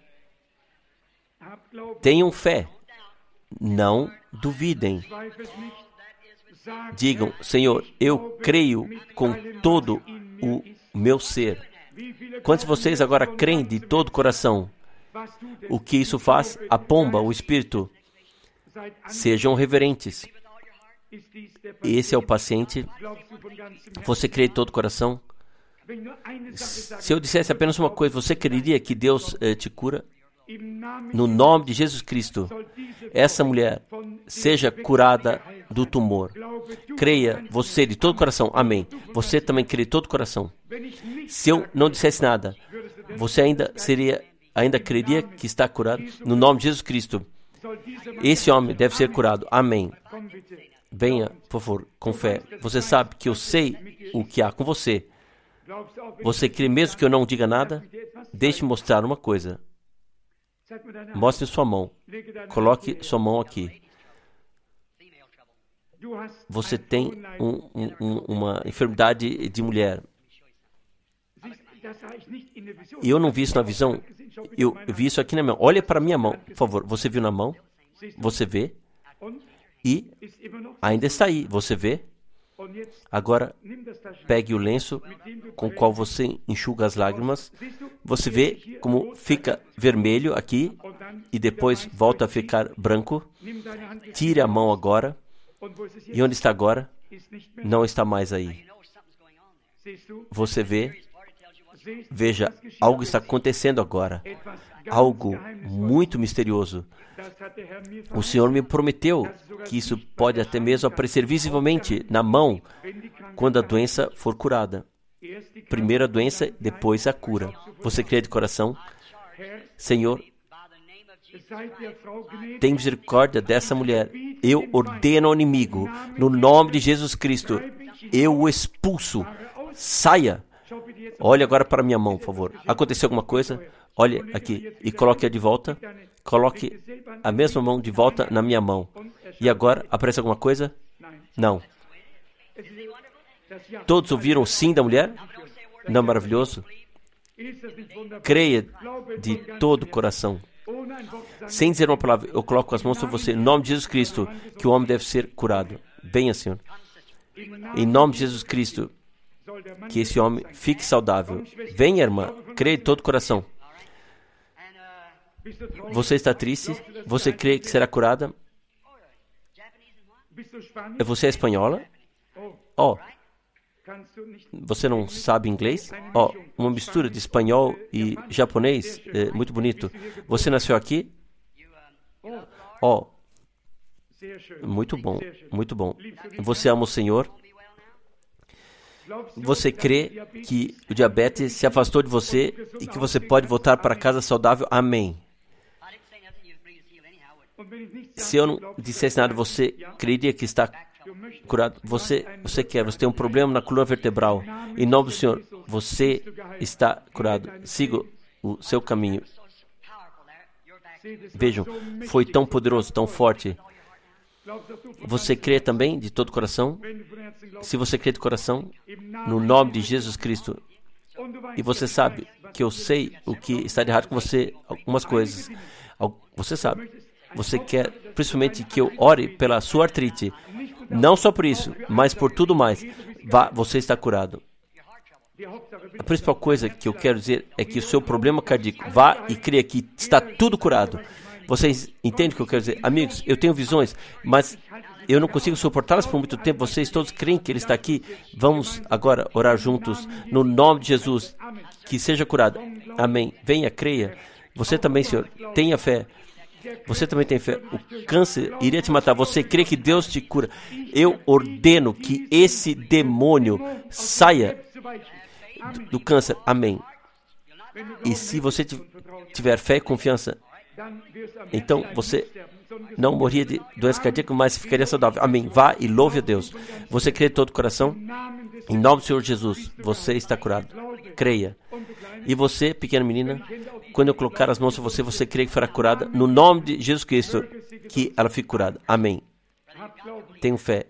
Tenham fé. Não duvidem. Digam, Senhor, eu creio com todo o meu ser. Quantos de vocês agora creem de todo o coração? O que isso faz? A pomba, o Espírito. Sejam reverentes. Esse é o paciente. Você crê de todo o coração? Se eu dissesse apenas uma coisa, você creria que Deus te cura? No nome de Jesus Cristo, essa mulher seja curada do tumor. Creia você de todo o coração. Amém. Você também crê de todo o coração. Se eu não dissesse nada, você ainda creria que está curado? No nome de Jesus Cristo, esse homem deve ser curado. Amém. Venha, por favor, com fé. Você sabe que eu sei o que há com você. Você crê mesmo que eu não diga nada? Deixe-me mostrar uma coisa. Mostre sua mão. Coloque sua mão aqui. Você tem uma enfermidade de mulher. E eu não vi isso na visão. Eu vi isso aqui na mão. Olha para a minha mão, por favor. Você viu na mão? Você vê? E ainda está aí. Você vê? Agora, pegue o lenço com o qual você enxuga as lágrimas. Você vê como fica vermelho aqui e depois volta a ficar branco. Tire a mão agora. E onde está agora? Não está mais aí. Você vê? Veja, algo está acontecendo agora. Algo muito misterioso. O Senhor me prometeu que isso pode até mesmo aparecer visivelmente na mão quando a doença for curada. Primeiro a doença, depois a cura. Você crê de coração? Senhor, tem misericórdia dessa mulher. Eu ordeno ao inimigo, no nome de Jesus Cristo, eu o expulso. Saia. Olhe agora para a minha mão, por favor. Aconteceu alguma coisa? Olhe aqui e coloque-a de volta. Coloque a mesma mão de volta na minha mão. E agora, aparece alguma coisa? Não. Todos ouviram o sim da mulher? Não é maravilhoso? Creia de todo o coração. Sem dizer uma palavra, eu coloco as mãos sobre você. Em nome de Jesus Cristo, que o homem deve ser curado. Venha, Senhor. Em nome de Jesus Cristo, que esse homem fique saudável. Venha, irmã. Creia de todo o coração. Você está triste? Você crê que será curada? Você é espanhola? Oh, você não sabe inglês? Oh, uma mistura de espanhol e japonês, muito bonito. Você nasceu aqui? Oh, muito bom, muito bom. Você ama o Senhor? Você crê que o diabetes se afastou de você e que você pode voltar para casa saudável? Amém. Se eu não dissesse nada, você creria que está curado? Você tem um problema na coluna vertebral. Em nome do Senhor, você está curado. Siga o seu caminho. Vejam, foi tão poderoso, tão forte. Você crê também de todo o coração? Se você crê de coração, no nome de Jesus Cristo, e você sabe que eu sei o que está de errado com você, algumas coisas. Você sabe. Você quer, principalmente, que eu ore pela sua artrite. Não só por isso, mas por tudo mais. Vá, você está curado. A principal coisa que eu quero dizer é que o seu problema cardíaco, vá e creia que está tudo curado. Vocês entendem o que eu quero dizer? Amigos, eu tenho visões, mas eu não consigo suportá-las por muito tempo. Vocês todos creem que Ele está aqui? Vamos agora orar juntos, no nome de Jesus, que seja curado. Amém. Venha, creia. Você também, Senhor, tenha fé. Você também tem fé. O câncer iria te matar. Você crê que Deus te cura. Eu ordeno que esse demônio saia do câncer. Amém. E se você tiver fé e confiança, então você não morria de doença cardíaca, mas ficaria saudável. Amém. Vá e louve a Deus. Você crê de todo o coração? Em nome do Senhor Jesus, você está curado. Creia. E você, pequena menina, quando eu colocar as mãos sobre você, você crê que fará curada? No nome de Jesus Cristo, que ela fique curada. Amém. Tenho fé.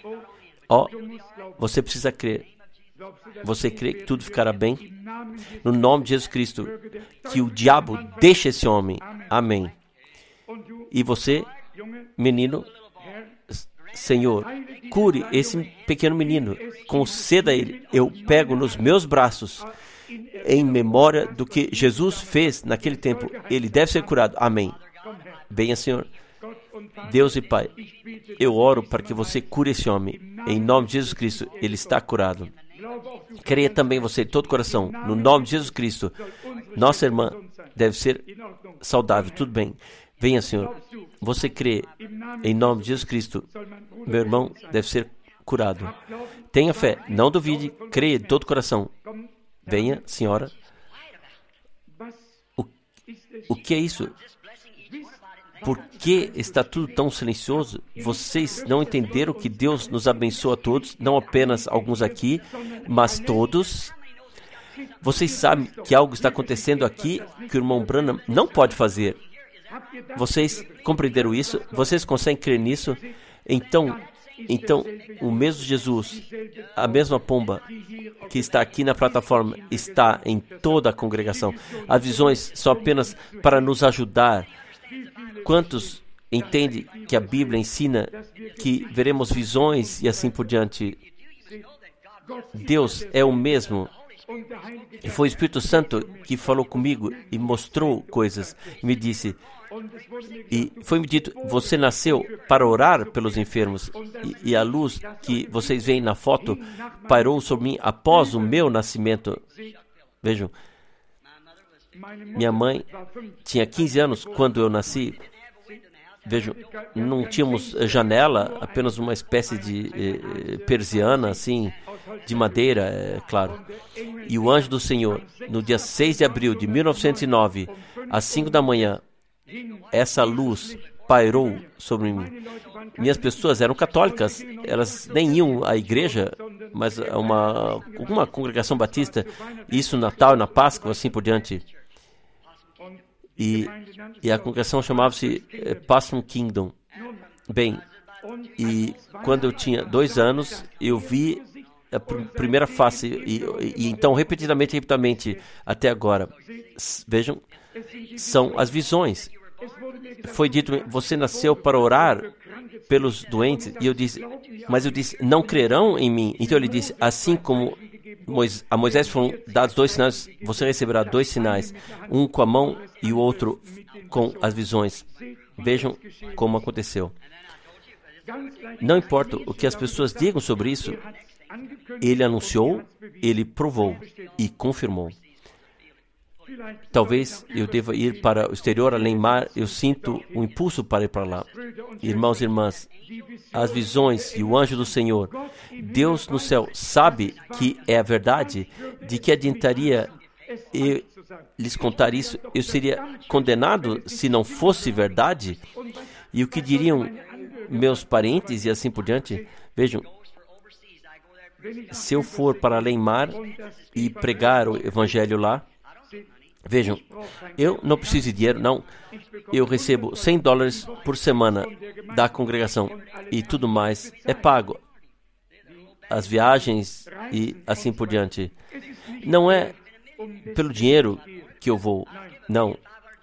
Você precisa crer. Você crê que tudo ficará bem? No nome de Jesus Cristo, que o diabo deixe esse homem. Amém. E você, menino, Senhor, cure esse pequeno menino, conceda a ele. Eu pego nos meus braços, em memória do que Jesus fez naquele tempo. Ele deve ser curado. Amém. Venha, Senhor. Deus e Pai, eu oro para que você cure esse homem. Em nome de Jesus Cristo, ele está curado. Creia também você de todo o coração. No nome de Jesus Cristo, nossa irmã deve ser saudável. Tudo bem. Venha, Senhor. Você crê em nome de Jesus Cristo, meu irmão deve ser curado. Tenha fé. Não duvide. Creia de todo o coração. Venha, senhora. O que é isso? Por que está tudo tão silencioso? Vocês não entenderam que Deus nos abençoa a todos, não apenas alguns aqui, mas todos? Vocês sabem que algo está acontecendo aqui que o irmão Branham não pode fazer. Vocês compreenderam isso? Vocês conseguem crer nisso? Então, o mesmo Jesus, a mesma pomba que está aqui na plataforma, está em toda a congregação. As visões são apenas para nos ajudar. Quantos entendem que a Bíblia ensina que veremos visões e assim por diante? Deus é o mesmo. E foi o Espírito Santo que falou comigo e mostrou coisas. Me disse, e foi-me dito, você nasceu para orar pelos enfermos. E a luz que vocês veem na foto pairou sobre mim após o meu nascimento. Vejam, minha mãe tinha 15 anos quando eu nasci. Vejam, não tínhamos janela, apenas uma espécie de persiana, assim, de madeira, é claro. E o anjo do Senhor, no dia 6 de abril de 1909, às 5 da manhã, essa luz pairou sobre mim. Minhas pessoas eram católicas, elas nem iam à igreja, mas a uma congregação batista, isso no Natal e na Páscoa, assim por diante. E a congregação chamava-se Passion Kingdom. Bem, e quando eu tinha 2 anos, eu vi a primeira face, e então repetidamente, até agora. Vejam, são as visões. Foi dito, você nasceu para orar pelos doentes, e eu disse, não crerão em mim. Então ele disse, assim como a Moisés foram dados 2 sinais, você receberá 2 sinais, um com a mão e o outro com as visões. Vejam como aconteceu. Não importa o que as pessoas digam sobre isso, ele anunciou, ele provou e confirmou. Talvez eu deva ir para o exterior, além mar, eu sinto um impulso para ir para lá. Irmãos e irmãs, as visões e o anjo do Senhor, Deus no céu sabe que é a verdade. De que adiantaria eu lhes contar isso? Eu seria condenado se não fosse verdade? E o que diriam meus parentes e assim por diante? Vejam, se eu for para além mar e pregar o evangelho lá, vejam, eu não preciso de dinheiro, não. Eu recebo $100 por semana da congregação e tudo mais é pago. As viagens e assim por diante. Não pelo dinheiro que eu vou, não.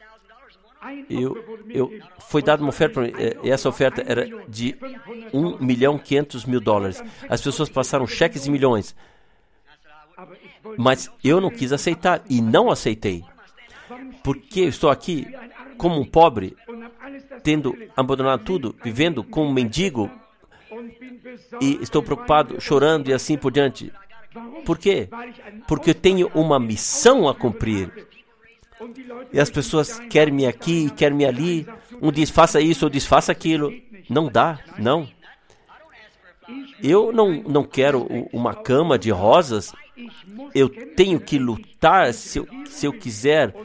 Foi dada uma oferta para mim, e essa oferta era de $1.500.000. As pessoas passaram cheques de milhões. Mas eu não quis aceitar e não aceitei. Porque eu estou aqui como um pobre tendo abandonado tudo, vivendo como um mendigo, e estou preocupado, chorando e assim por diante. Por quê? Porque eu tenho uma missão a cumprir. E as pessoas querem-me aqui, querem-me ali. Um diz, faça isso, outro diz, faça aquilo. Não dá, não. Eu não quero uma cama de rosas. Eu tenho que lutar se eu quiser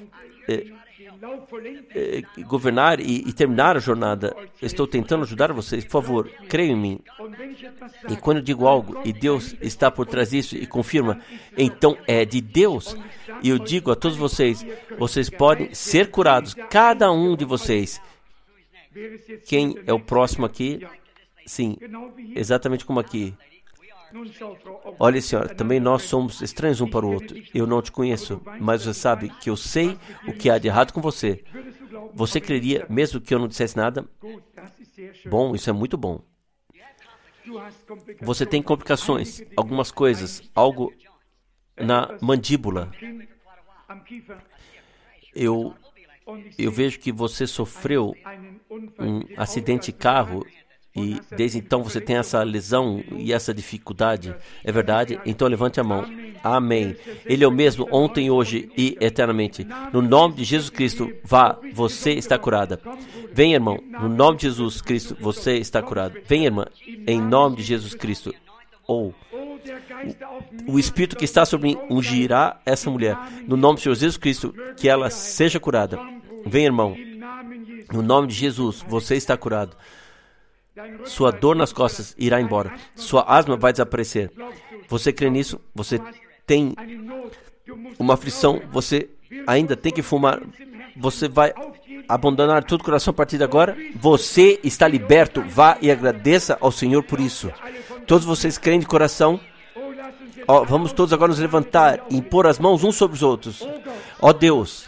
governar e terminar a jornada. Estou tentando ajudar vocês. Por favor, creiam em mim. E quando eu digo algo e Deus está por trás disso e confirma, então é de Deus. E eu digo a todos vocês, vocês podem ser curados, cada um de vocês. Quem é o próximo aqui? Sim, exatamente como aqui. Olha, senhora, também nós somos estranhos um para o outro. Eu não te conheço, mas você sabe que eu sei o que há de errado com você. Você creria, mesmo que eu não dissesse nada? Bom, isso é muito bom. Você tem complicações, algumas coisas, algo na mandíbula. Eu vejo que você sofreu um acidente de carro e desde então você tem essa lesão e essa dificuldade. É verdade? Então levante a mão. Amém. Ele é o mesmo ontem, hoje e eternamente. No nome de Jesus Cristo, vá, você está curada. Vem, irmão, no nome de Jesus Cristo, você está curado. Vem, irmã, em nome de Jesus Cristo. Ou o Espírito que está sobre mim ungirá essa mulher. No nome de Jesus Cristo, que ela seja curada. Vem, irmão, no nome de Jesus, você está curado. Sua dor nas costas irá embora. Sua asma vai desaparecer. Você crê nisso? Você tem uma aflição. Você ainda tem que fumar. Você vai abandonar todo o coração a partir de agora? Você está liberto. Vá e agradeça ao Senhor por isso. Todos vocês creem de coração? Vamos todos agora nos levantar e impor as mãos uns sobre os outros. Deus,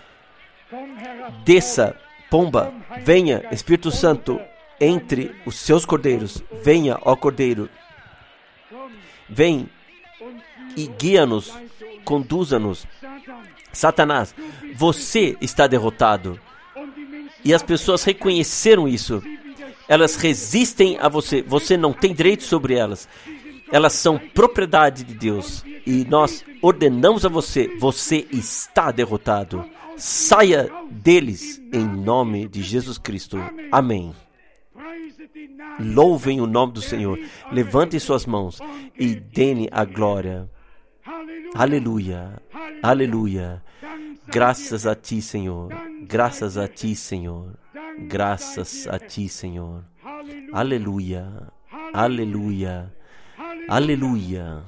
desça, pomba, venha, Espírito Santo, entre os seus cordeiros. Venha, ó Cordeiro. Vem e guia-nos, conduza-nos. Satanás, você está derrotado. E as pessoas reconheceram isso. Elas resistem a você. Você não tem direito sobre elas. Elas são propriedade de Deus. E nós ordenamos a você. Você está derrotado. Saia deles em nome de Jesus Cristo. Amém. Louvem o nome do Senhor. Levantem suas mãos e dê-lhe a glória. Aleluia. Aleluia. Graças a ti, Senhor. Graças a ti, Senhor. Graças a ti, Senhor. Aleluia. Aleluia. Aleluia.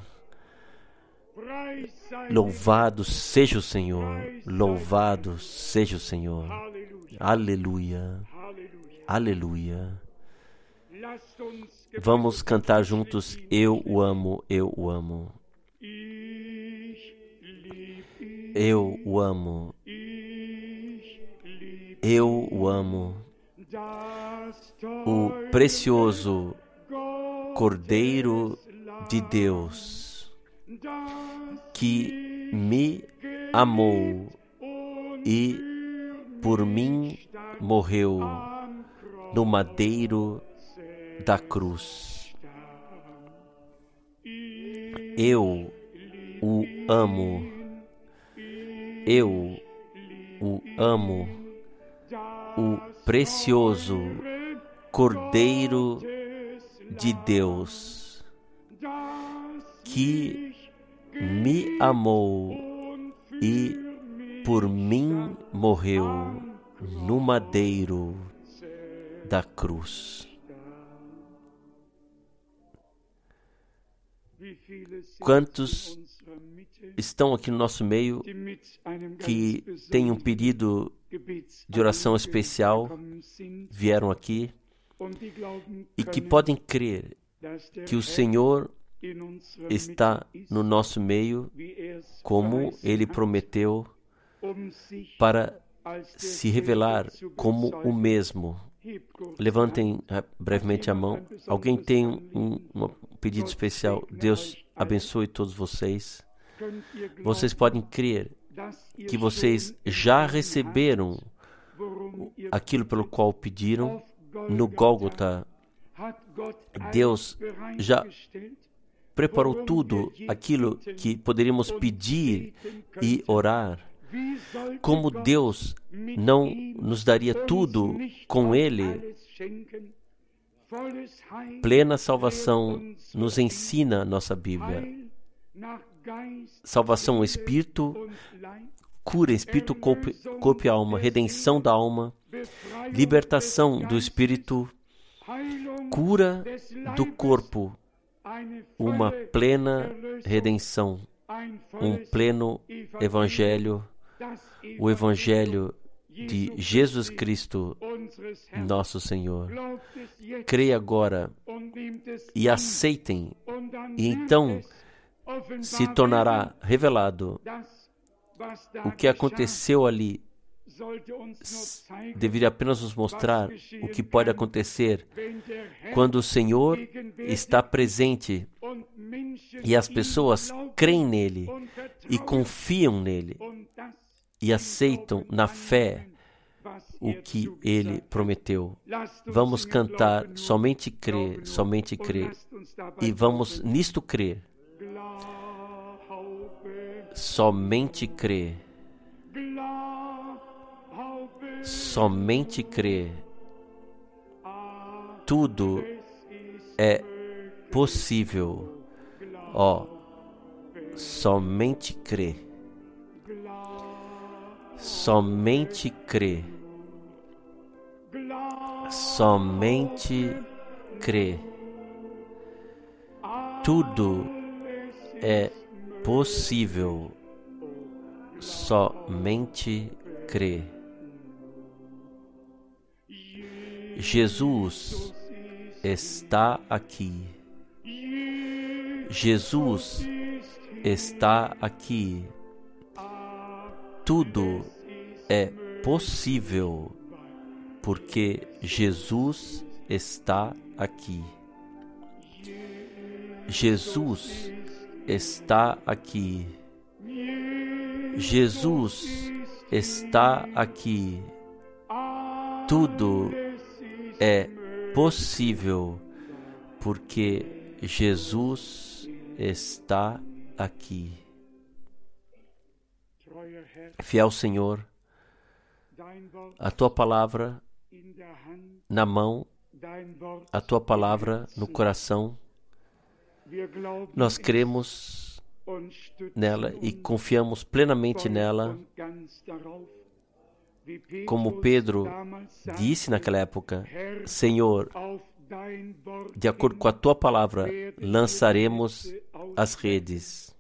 Louvado seja o Senhor. Louvado seja o Senhor. Aleluia. Aleluia. Vamos cantar juntos. Eu o amo, eu o amo. Eu o amo. Eu o amo. O precioso Cordeiro de Deus, que me amou e por mim morreu no madeiro da cruz. Eu o amo. Eu o amo. O precioso Cordeiro de Deus, que me amou e por mim morreu no madeiro da cruz. Quantos estão aqui no nosso meio que têm um pedido de oração especial, vieram aqui e que podem crer que o Senhor está no nosso meio, como Ele prometeu, para se revelar como o mesmo. Levantem brevemente a mão. Alguém tem um pedido especial? Deus abençoe todos vocês. Vocês podem crer que vocês já receberam aquilo pelo qual pediram no Gólgota. Deus já preparou tudo aquilo que poderíamos pedir e orar. Como Deus não nos daria tudo com Ele? Plena salvação nos ensina nossa Bíblia. Salvação espírito, cura espírito, corpo e alma, redenção da alma, libertação do espírito, cura do corpo, uma plena redenção, um pleno evangelho, o evangelho de Jesus Cristo, nosso Senhor. Creia agora e aceitem, e então se tornará revelado o que aconteceu ali. Deveria apenas nos mostrar o que pode acontecer quando o Senhor está presente e as pessoas creem nele e confiam nele e aceitam na fé o que ele prometeu. Vamos cantar somente crer, e vamos nisto crer. Somente crer. Somente crer. Tudo é possível. Somente crer. Somente crer. Somente crer. Tudo é possível. Somente crer. Jesus está aqui. Jesus está aqui. Tudo é possível, porque Jesus está aqui. Jesus está aqui. Jesus está aqui. Tudo é possível, porque Jesus está aqui. Fiel Senhor, a Tua palavra na mão, a Tua palavra no coração, nós cremos nela e confiamos plenamente nela. Como Pedro disse naquela época: Senhor, de acordo com a Tua palavra, lançaremos as redes.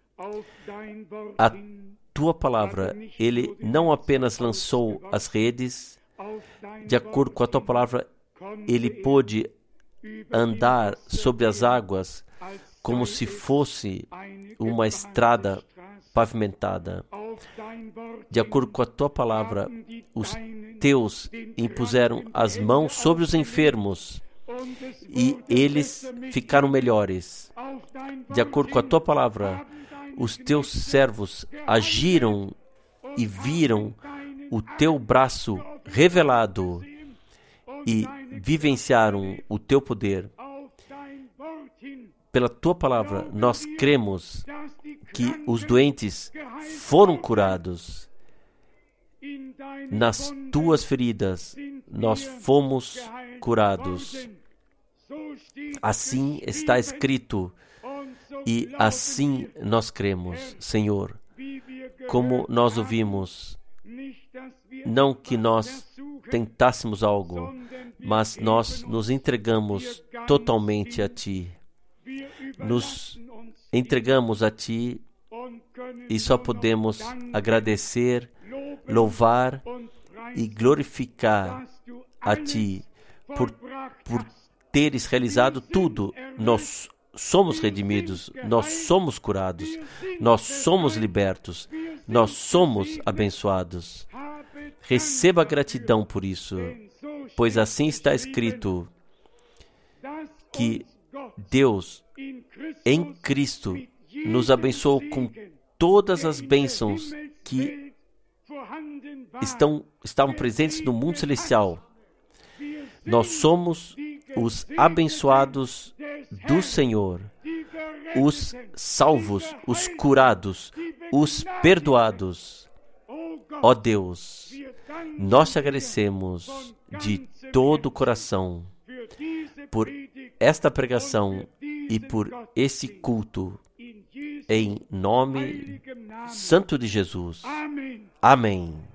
A Tua palavra, Ele não apenas lançou as redes, de acordo com a Tua palavra, Ele pôde andar sobre as águas como se fosse uma estrada pavimentada. De acordo com a Tua palavra, os Teus impuseram as mãos sobre os enfermos e eles ficaram melhores. De acordo com a Tua palavra, os Teus servos agiram e viram o Teu braço revelado e vivenciaram o Teu poder. Pela Tua palavra, nós cremos que os doentes foram curados. Nas Tuas feridas, nós fomos curados. Assim está escrito, e assim nós cremos, Senhor. Como nós ouvimos, não que nós tentássemos algo, mas nós nos entregamos totalmente a Ti. Nos entregamos a Ti e só podemos agradecer, louvar e glorificar a Ti por teres realizado tudo. Nós somos redimidos, nós somos curados, nós somos libertos, nós somos abençoados. Receba gratidão por isso, pois assim está escrito que Deus, em Cristo, nos abençoou com todas as bênçãos que estavam presentes no mundo celestial. Nós somos os abençoados do Senhor, os salvos, os curados, os perdoados. Ó Deus, nós te agradecemos de todo o coração por esta pregação e por esse culto, em nome santo de Jesus. Amém.